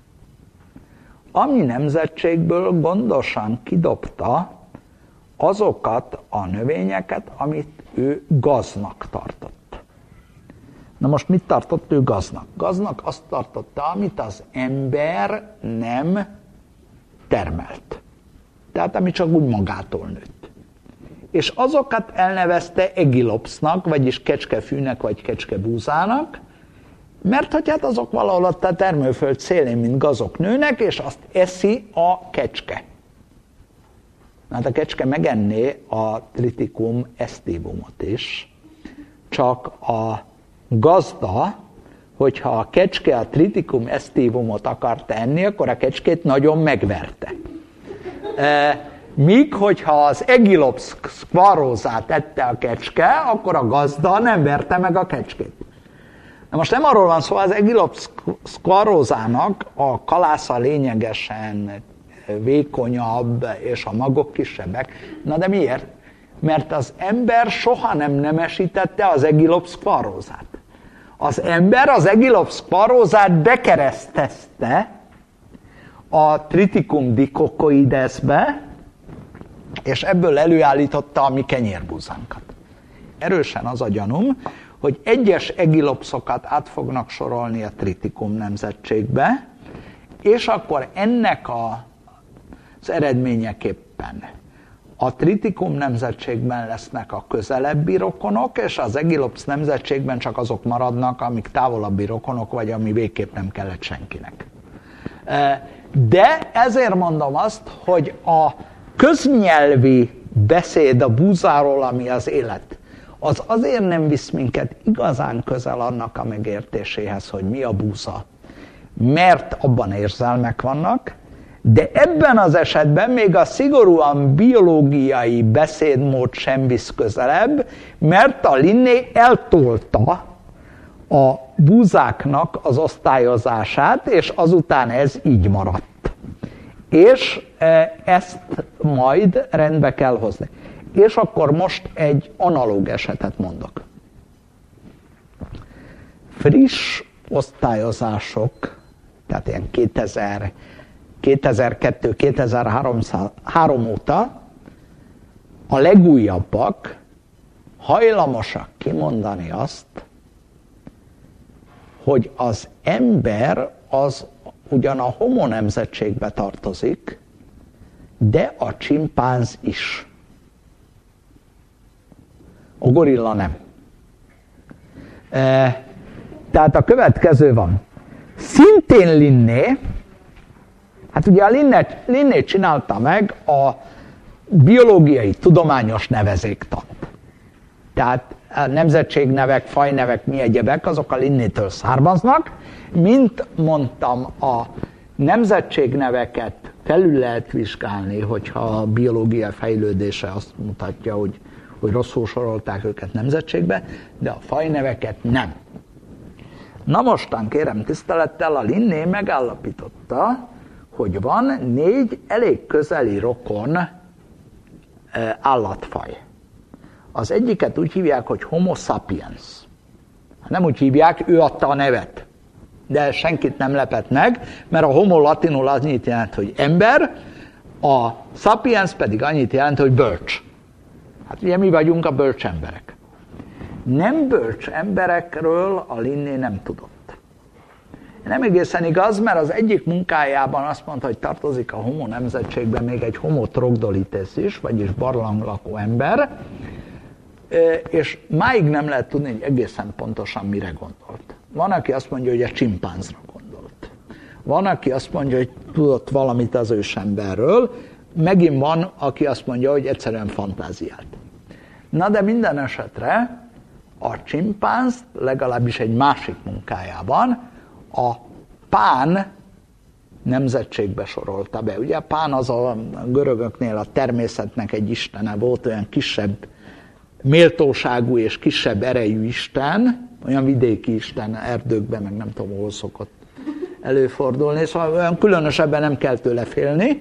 ami nemzetségből gondosan kidobta azokat a növényeket, amit ő gaznak tartott. Na most mit tartott ő gaznak? Gaznak azt tartotta, amit az ember nem termelt. Tehát ami csak úgy magától nőtt. És azokat elnevezte egilopsznak, vagyis kecskefűnek, vagy kecskebúzának, mert hogy hát azok valahol ott a termőföld szélén, mint gazok nőnek, és azt eszi a kecske. Hát a kecske megenné a Triticum aestivumot is, csak a gazda, hogyha a kecske a Triticum aestivumot akarta enni, akkor a kecskét nagyon megverte. E, míg, hogyha az Aegilops squarrosát ette a kecske, akkor a gazda nem verte meg a kecskét. Na most nem arról van szó, az Aegilops squarrosának a kalásza lényegesen vékonyabb, és a magok kisebbek. Na de miért? Mert az ember soha nem nemesítette az Aegilops squarrosát. Az ember az Aegilops squarrosát bekeresztezte a Triticum dicocoidesbe, és ebből előállította a mi kenyérbúzánkat. Erősen az a gyanúm, hogy egyes egilopszokat át fognak sorolni a Triticum nemzetségbe, és akkor ennek a, az eredményeképpen a Triticum nemzetségben lesznek a közelebbi rokonok, és az Aegilops nemzetségben csak azok maradnak, amik távolabbi rokonok, vagy ami végképp nem kellett senkinek. De ezért mondom azt, hogy a köznyelvi beszéd a búzáról, ami az élet, az azért nem visz minket igazán közel annak a megértéséhez, hogy mi a búza, mert abban érzelmek vannak, de ebben az esetben még a szigorúan biológiai beszédmód sem visz közelebb, mert a Linné eltolta a búzáknak az osztályozását, és azután ez így maradt. És ezt majd rendbe kell hozni. És akkor most egy analóg esetet mondok. Friss osztályozások, tehát ilyen kétezer, kétezer-kettő kétezer-három óta a legújabbak hajlamosak kimondani azt, hogy az ember az ugyan a homo nemzetségbe tartozik, de a csimpánz is. A gorilla nem. E, tehát a következő van. Szintén Linné, hát ugye a Linné, Linné csinálta meg a biológiai tudományos nevezéktant. Tehát a nemzetségnevek, fajnevek, mi egyebek, azok a Linnétől származnak. Mint mondtam, a nemzetségneveket felül lehet vizsgálni, hogyha a biológia fejlődése azt mutatja, hogy, hogy rosszul sorolták őket nemzetségbe, de a fajneveket nem. Na mostan kérem tisztelettel, a Linné megállapította, hogy van négy elég közeli rokon állatfaj. Az egyiket úgy hívják, hogy Homo sapiens. Nem úgy hívják, ő adta a nevet. De senkit nem lepett meg, mert a homo latinul annyit jelent, hogy ember, a sapiens pedig annyit jelent, hogy bölcs. Hát ugye mi vagyunk a bölcs emberek. Nem bölcs emberekről a Linné nem tudott. Nem egészen igaz, mert az egyik munkájában azt mondta, hogy tartozik a homo nemzetségben még egy homo trogdolites is, vagyis barlanglakó ember, és máig nem lehet tudni, hogy egészen pontosan mire gondolt. Van, aki azt mondja, hogy a csimpánzra gondolt. Van, aki azt mondja, hogy tudott valamit az ősemberről, megint van, aki azt mondja, hogy egyszerűen fantáziált. Na de minden esetre a csimpánzt legalábbis egy másik munkájában a Pán nemzetségbe sorolta be. Ugye a Pán az a görögöknél a természetnek egy istene volt, olyan kisebb méltóságú és kisebb erejű isten, olyan vidéki isten, erdőkben, meg nem tudom, hol szokott előfordulni, szóval olyan különösebben nem kell tőle félni.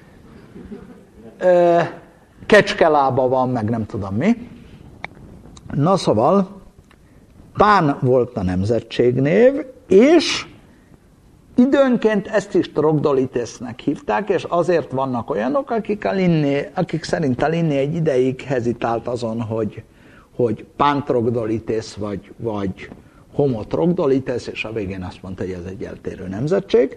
Kecskelába van, meg nem tudom mi. Na szóval, Pán volt a nemzetségnév, és időnként ezt is Trogdolitesnek hívták, és azért vannak olyanok, akik, a Linné, akik szerint a Linné egy ideig hezitált azon, hogy, hogy Pán Trogdolites vagy, vagy Homo Trogdolites, és a végén azt mondta, hogy ez egy eltérő nemzetség.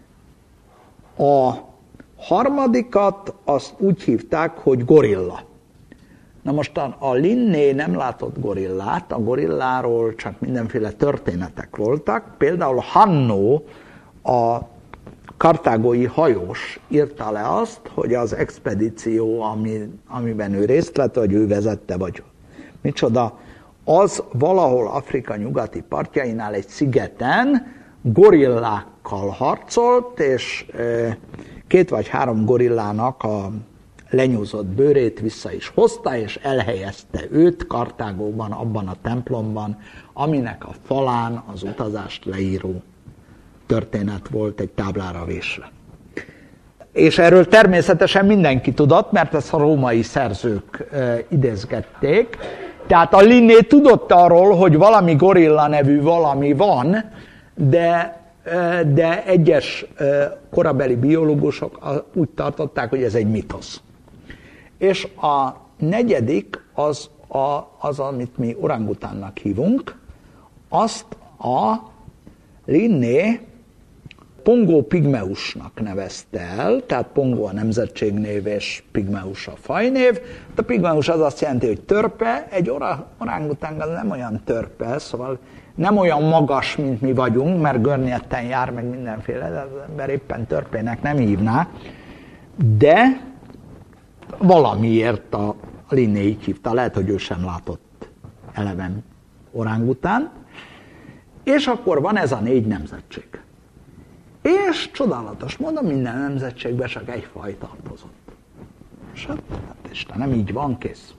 A harmadikat azt úgy hívták, hogy gorilla. Na most a, a Linné nem látott gorillát, a gorilláról csak mindenféle történetek voltak. Például Hanno, a kartágói hajós írta le azt, hogy az expedíció, ami, amiben ő részt vett, vagy ő vezette, vagy micsoda, az valahol Afrika nyugati partjainál egy szigeten gorillákkal harcolt, és két vagy három gorillának a lenyúzott bőrét vissza is hozta, és elhelyezte őt Kartágóban, abban a templomban, aminek a falán az utazást leíró történet volt egy táblára vésve. És erről természetesen mindenki tudott, mert ezt a római szerzők e, idézgették. Tehát a Linné tudott arról, hogy valami gorilla nevű valami van, de, e, de egyes e, korabeli biológusok úgy tartották, hogy ez egy mitosz. És a negyedik az, a, az amit mi orangutánnak hívunk, azt a Linné Pongó pigmeusnak nevezte el, tehát Pongó a nemzetségnév és Pigmeus a fajnév. A pigmeus az azt jelenti, hogy törpe, egy orangután nem olyan törpe, szóval nem olyan magas, mint mi vagyunk, mert görnyetten jár, meg mindenféle, de az ember éppen törpének nem hívná, de valamiért a Linné így hívta, lehet, hogy ő sem látott eleven orangután, és akkor van ez a négy nemzetség. És csodálatos módon minden nemzetségben csak egy faj tartozott. És hát, hát Istenem, így van, kész.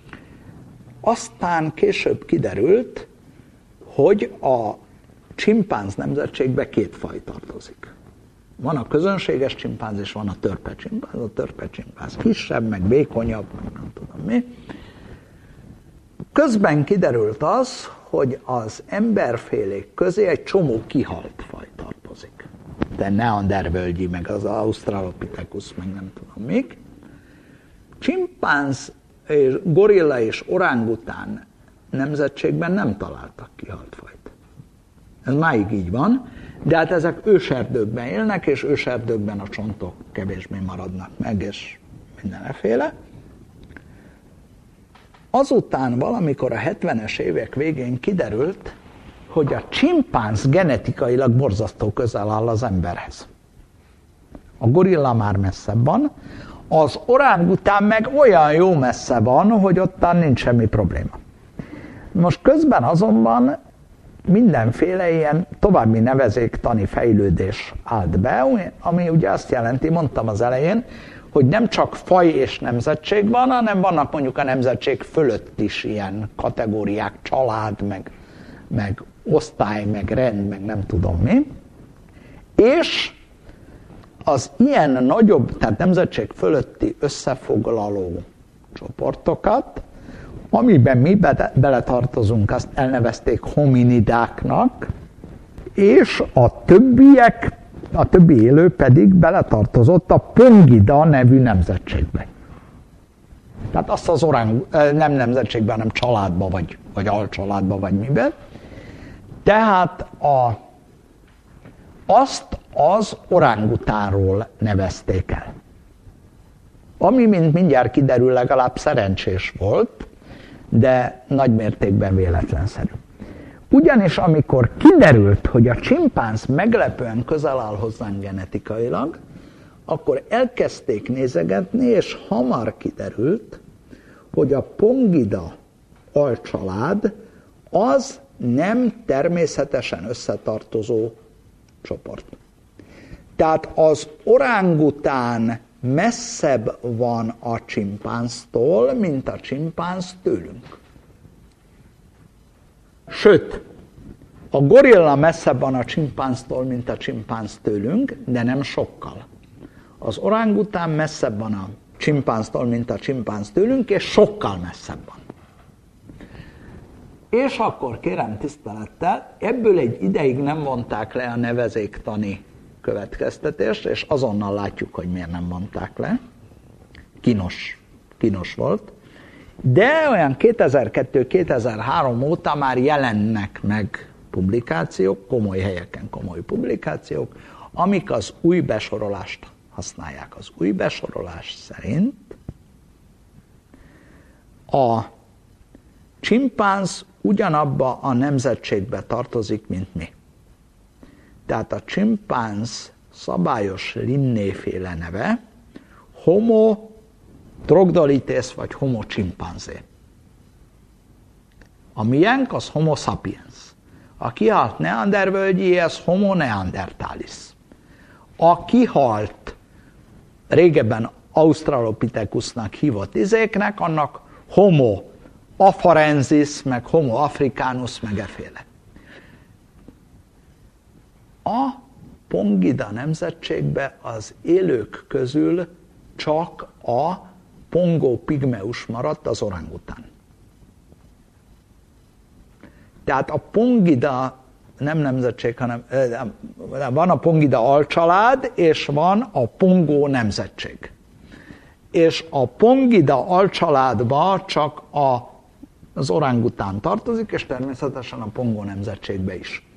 Aztán később kiderült, hogy a csimpánz nemzetségben két faj tartozik. Van a közönséges csimpánz, és van a törpe csimpánz. A törpe csimpánz kisebb, meg vékonyabb, meg nem tudom mi. Közben kiderült az, hogy az emberfélék közé egy csomó kihalt faj tartozik. De neandervölgyi, meg az australopithecus, meg nem tudom mik. Csimpánz, és gorilla és orangután nemzetségben nem találtak kihalt fajt. Ez máig így van, de hát ezek őserdőkben élnek, és őserdőkben a csontok kevésbé maradnak meg, és mindenféle. Azután valamikor a hetvenes évek végén kiderült, hogy a csimpánz genetikailag borzasztó közel áll az emberhez. A gorilla már messzebb van, az orangután meg olyan jó messze van, hogy ottan nincs semmi probléma. Most közben azonban mindenféle ilyen további nevezéktani fejlődés állt be, ami ugye azt jelenti, mondtam az elején, hogy nem csak faj és nemzetség van, hanem vannak mondjuk a nemzetség fölött is ilyen kategóriák, család, meg, meg osztály, meg rend, meg nem tudom mi, és az ilyen nagyobb, tehát nemzetség fölötti összefoglaló csoportokat, amiben mi be- beletartozunk, azt elnevezték hominidáknak, és a többiek, a többi élő pedig beletartozott a Pongida nevű nemzetségbe. Tehát azt az orang, nem nemzetségben, hanem családba, vagy, vagy alcsaládba, vagy miben. Tehát a, azt az orangutánról nevezték el. Ami, mint mindjárt kiderül, legalább szerencsés volt, de nagy mértékben véletlenszerű. Ugyanis amikor kiderült, hogy a csimpánz meglepően közel áll hozzánk genetikailag, akkor elkezdték nézegetni, és hamar kiderült, hogy a Pongida alcsalád az nem természetesen összetartozó csoport. Tehát az orángután messzebb van a csimpánztól, mint a csimpánz tőlünk. Sőt, a gorilla messzebb van a csimpánztól, mint a csimpánz tőlünk, de nem sokkal. Az orángután messzebb van a csimpánztól, mint a csimpánz tőlünk, és sokkal messzebb van. És akkor kérem tisztelettel, ebből egy ideig nem vonták le a nevezéktani következtetést, és azonnal látjuk, hogy miért nem vonták le. Kínos, kínos volt. De olyan kétezer-kettő kétezer-három óta már jelennek meg publikációk, komoly helyeken komoly publikációk, amik az új besorolást használják. Az új besorolás szerint a csimpánz ugyanabba a nemzetségbe tartozik, mint mi. Tehát a csimpánz szabályos Linné-féle neve Homo trogdolites vagy Homo chimpanzé. A miénk az Homo sapiens. A kihalt neandervölgyi az Homo neanderthalis. A kihalt régebben Australopithecusnak hívott izéknek, annak Homo afarensis, meg Homo africanus, meg eféle. A Pongida nemzetségbe az élők közül csak a Pongo pigmeus maradt, az orangután. Tehát a Pongida nem nemzetség, hanem van a Pongida alcsalád, és van a Pongo nemzetség. És a Pongida alcsaládba csak a, az orangután tartozik, és természetesen a Pongo nemzetségbe is.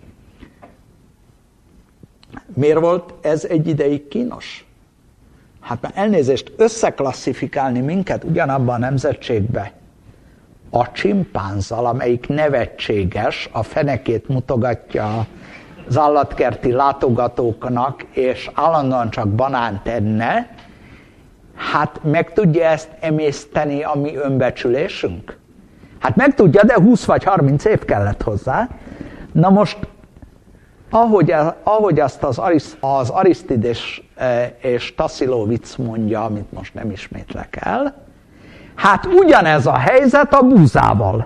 Miért volt ez egy ideig kínos? Hát már elnézést, összeklasszifikálni minket ugyanabban a nemzetségbe a csimpánzzal, amelyik nevetséges, a fenekét mutogatja az állatkerti látogatóknak, és állandóan csak banánt enne, hát meg tudja ezt emészteni a mi önbecsülésünk? Hát meg tudja, de húsz vagy harminc év kellett hozzá. Na most, ahogy, ahogy azt az, Aris, az Arisztides és Tassilo-Vitz mondja, amit most nem ismétlek el, hát ugyanez a helyzet a búzával.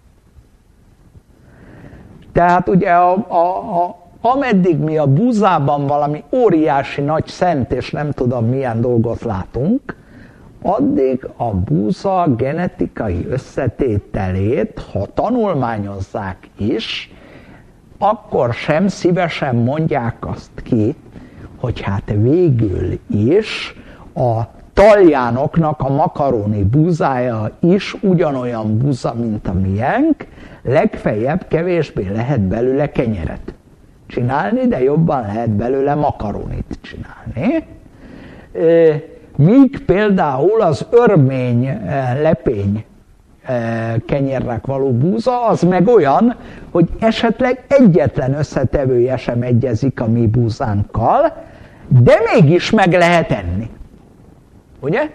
Tehát ugye a, a, a, ameddig mi a búzában valami óriási nagy szent, és nem tudom milyen dolgot látunk, addig a búza genetikai összetételét, ha tanulmányozzák is, akkor sem szívesen mondják azt ki, hogy hát végül is a taljánoknak a makaróni búzája is ugyanolyan búza, mint a miénk, legfeljebb kevésbé lehet belőle kenyeret csinálni, de jobban lehet belőle makarónit csinálni. Míg például az örmény lepény kenyérnek való búza, az meg olyan, hogy esetleg egyetlen összetevője sem egyezik a mi búzánkkal, de mégis meg lehet enni. Ugye?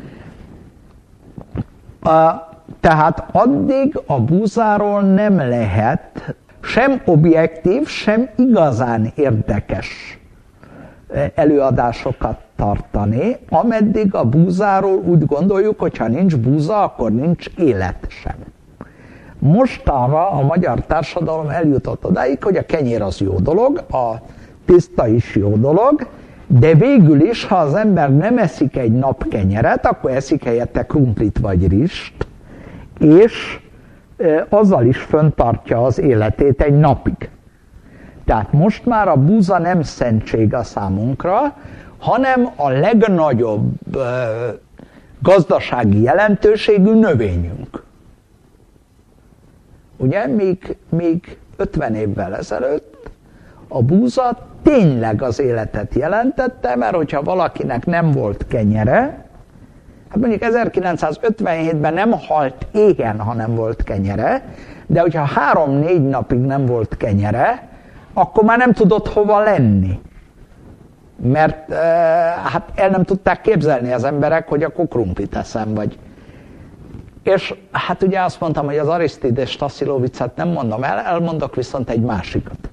Tehát addig a búzáról nem lehet sem objektív, sem igazán érdekes előadásokat tartani, ameddig a búzáról úgy gondoljuk, hogy ha nincs búza, akkor nincs élet sem. Mostanra a magyar társadalom eljutott odáig, hogy a kenyér az jó dolog, a tiszta is jó dolog, de végül is, ha az ember nem eszik egy nap kenyeret, akkor eszik helyette krumplit vagy rist, és azzal is fenntartja az életét egy napig. Tehát most már a búza nem szentség a számunkra, hanem a legnagyobb gazdasági jelentőségű növényünk. Ugye, még, még ötven évvel ezelőtt a búza tényleg az életet jelentette, mert hogyha valakinek nem volt kenyere, hát mondjuk ezerkilencszázötvenhétben nem halt éhen, ha nem volt kenyere, de hogyha három-négy napig nem volt kenyere, akkor már nem tudott hova lenni. Mert e, hát el nem tudták képzelni az emberek, hogy akkor krumplit eszem, vagy. És hát ugye azt mondtam, hogy az Arisztides Tasszilovicet nem mondom el, elmondok viszont egy másikat.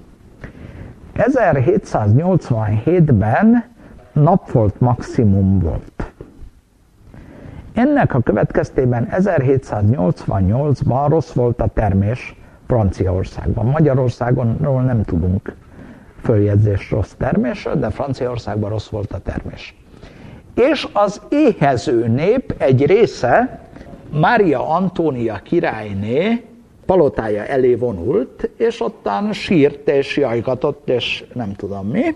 ezerhétszáznyolcvanhétben napfolt maximum volt. Ennek a következtében ezerhétszáznyolcvannyolcban rossz volt a termés Franciaországban. Magyarországonról nem tudunk följegyzés rossz termésről, de Franciaországban rossz volt a termés. És az éhező nép egy része Mária Antónia királyné palotája elé vonult, és ottan sírt és jajgatott, és nem tudom mi.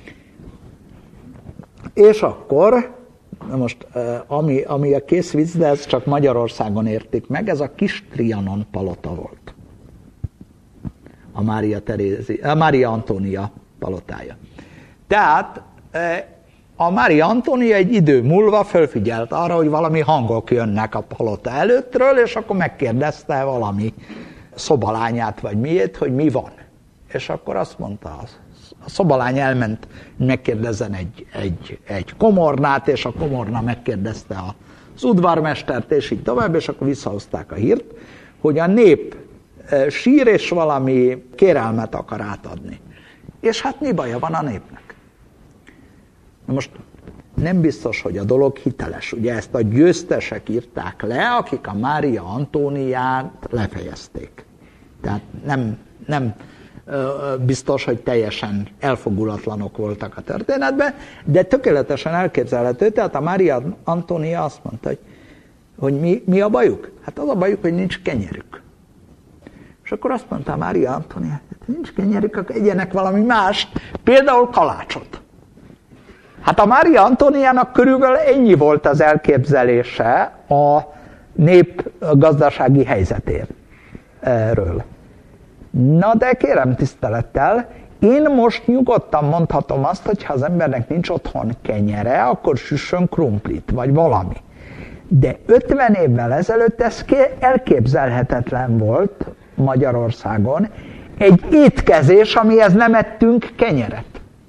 És akkor, na most ami, ami a kész vicc, de ez csak Magyarországon értik meg, ez a Kis Trianon palota volt. A Mária, Terézi, a Mária Antónia palotája. Tehát a Mária Antónia egy idő múlva fölfigyelt arra, hogy valami hangok jönnek a palota előttről, és akkor megkérdezte valami szobalányát, vagy miért, hogy mi van. És akkor azt mondta, a szobalány elment, megkérdezzen egy, egy, egy komornát, és a komorna megkérdezte az udvarmestert, és így tovább, és akkor visszahozták a hírt, hogy a nép sír, és valami kérelmet akar átadni. És hát mi baja van a népnek? Na most nem biztos, hogy a dolog hiteles. Ugye ezt a győztesek írták le, akik a Mária Antóniát lefejezték. Tehát nem, nem biztos, hogy teljesen elfogulatlanok voltak a történetben, de tökéletesen elképzelhető. Tehát a Mária Antónia azt mondta, hogy, hogy mi, mi a bajuk? Hát az a bajuk, hogy nincs kenyerük. És akkor azt mondta Mária Antónia, hogy nincs kenyerük, akkor egyenek valami mást, például kalácsot. Hát a Mária Antóniának körülbelül ennyi volt az elképzelése a nép gazdasági helyzetéről. Na de kérem tisztelettel, én most nyugodtan mondhatom azt, hogy ha az embernek nincs otthon kenyere, akkor süssön krumplit, vagy valami. De ötven évvel ezelőtt ez elképzelhetetlen volt Magyarországon, egy étkezés, amihez nem ettünk kenyeret.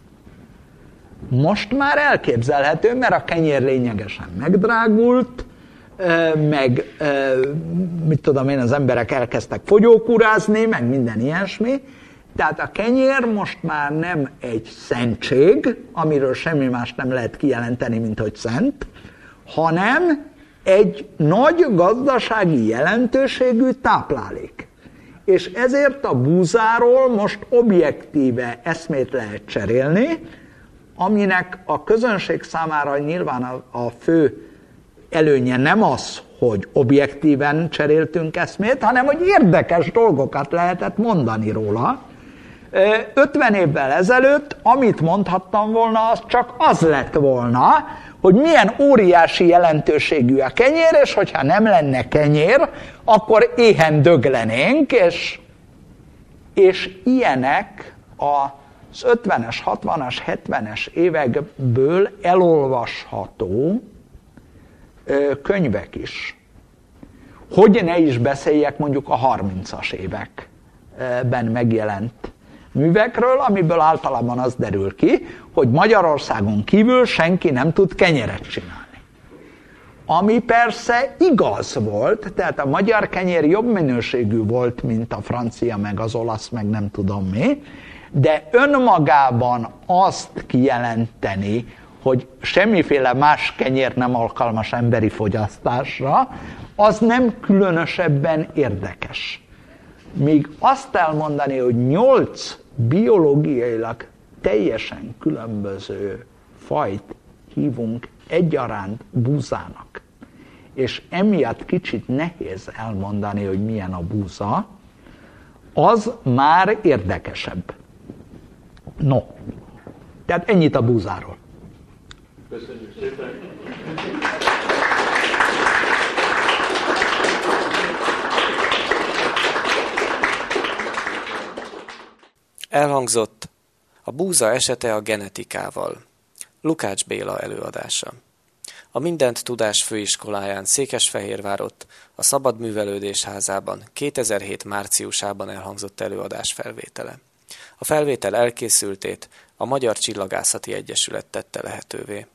Most már elképzelhető, mert a kenyér lényegesen megdrágult, meg mit tudom én, az emberek elkezdtek fogyókúrázni, meg minden ilyesmi. Tehát a kenyér most már nem egy szentség, amiről semmi más nem lehet kijelenteni, mint hogy szent, hanem egy nagy gazdasági jelentőségű táplálék. És ezért a búzáról most objektíve eszmét lehet cserélni, aminek a közönség számára nyilván a, a fő előnye nem az, hogy objektíven cseréltünk eszmét, hanem hogy érdekes dolgokat lehetett mondani róla. ötven évvel ezelőtt, amit mondhattam volna, az csak az lett volna, hogy milyen óriási jelentőségű a kenyér, és hogyha nem lenne kenyér, akkor éhen döglenénk, és, és ilyenek az ötvenes, hatvanas, hetvenes évekből elolvasható könyvek is. Hogy ne is beszéljek mondjuk a harmincas években megjelent művekről, amiből általában az derül ki, hogy Magyarországon kívül senki nem tud kenyeret csinálni. Ami persze igaz volt, tehát a magyar kenyér jobb minőségű volt, mint a francia, meg az olasz, meg nem tudom mi, de önmagában azt kijelenteni, hogy semmiféle más kenyér nem alkalmas emberi fogyasztásra, az nem különösebben érdekes. Míg azt elmondani, hogy nyolc biológiailag teljesen különböző fajt hívunk egyaránt búzának, és emiatt kicsit nehéz elmondani, hogy milyen a búza, az már érdekesebb. No, tehát ennyit a búzáról. Köszönjük szépen! Elhangzott a búza esete a genetikával. Lukács Béla előadása. A Mindent Tudás Főiskoláján Székesfehérvárott, a Szabad Művelődés Házában kétezer-hét márciusában elhangzott előadás felvétele. A felvétel elkészültét a Magyar Csillagászati Egyesület tette lehetővé.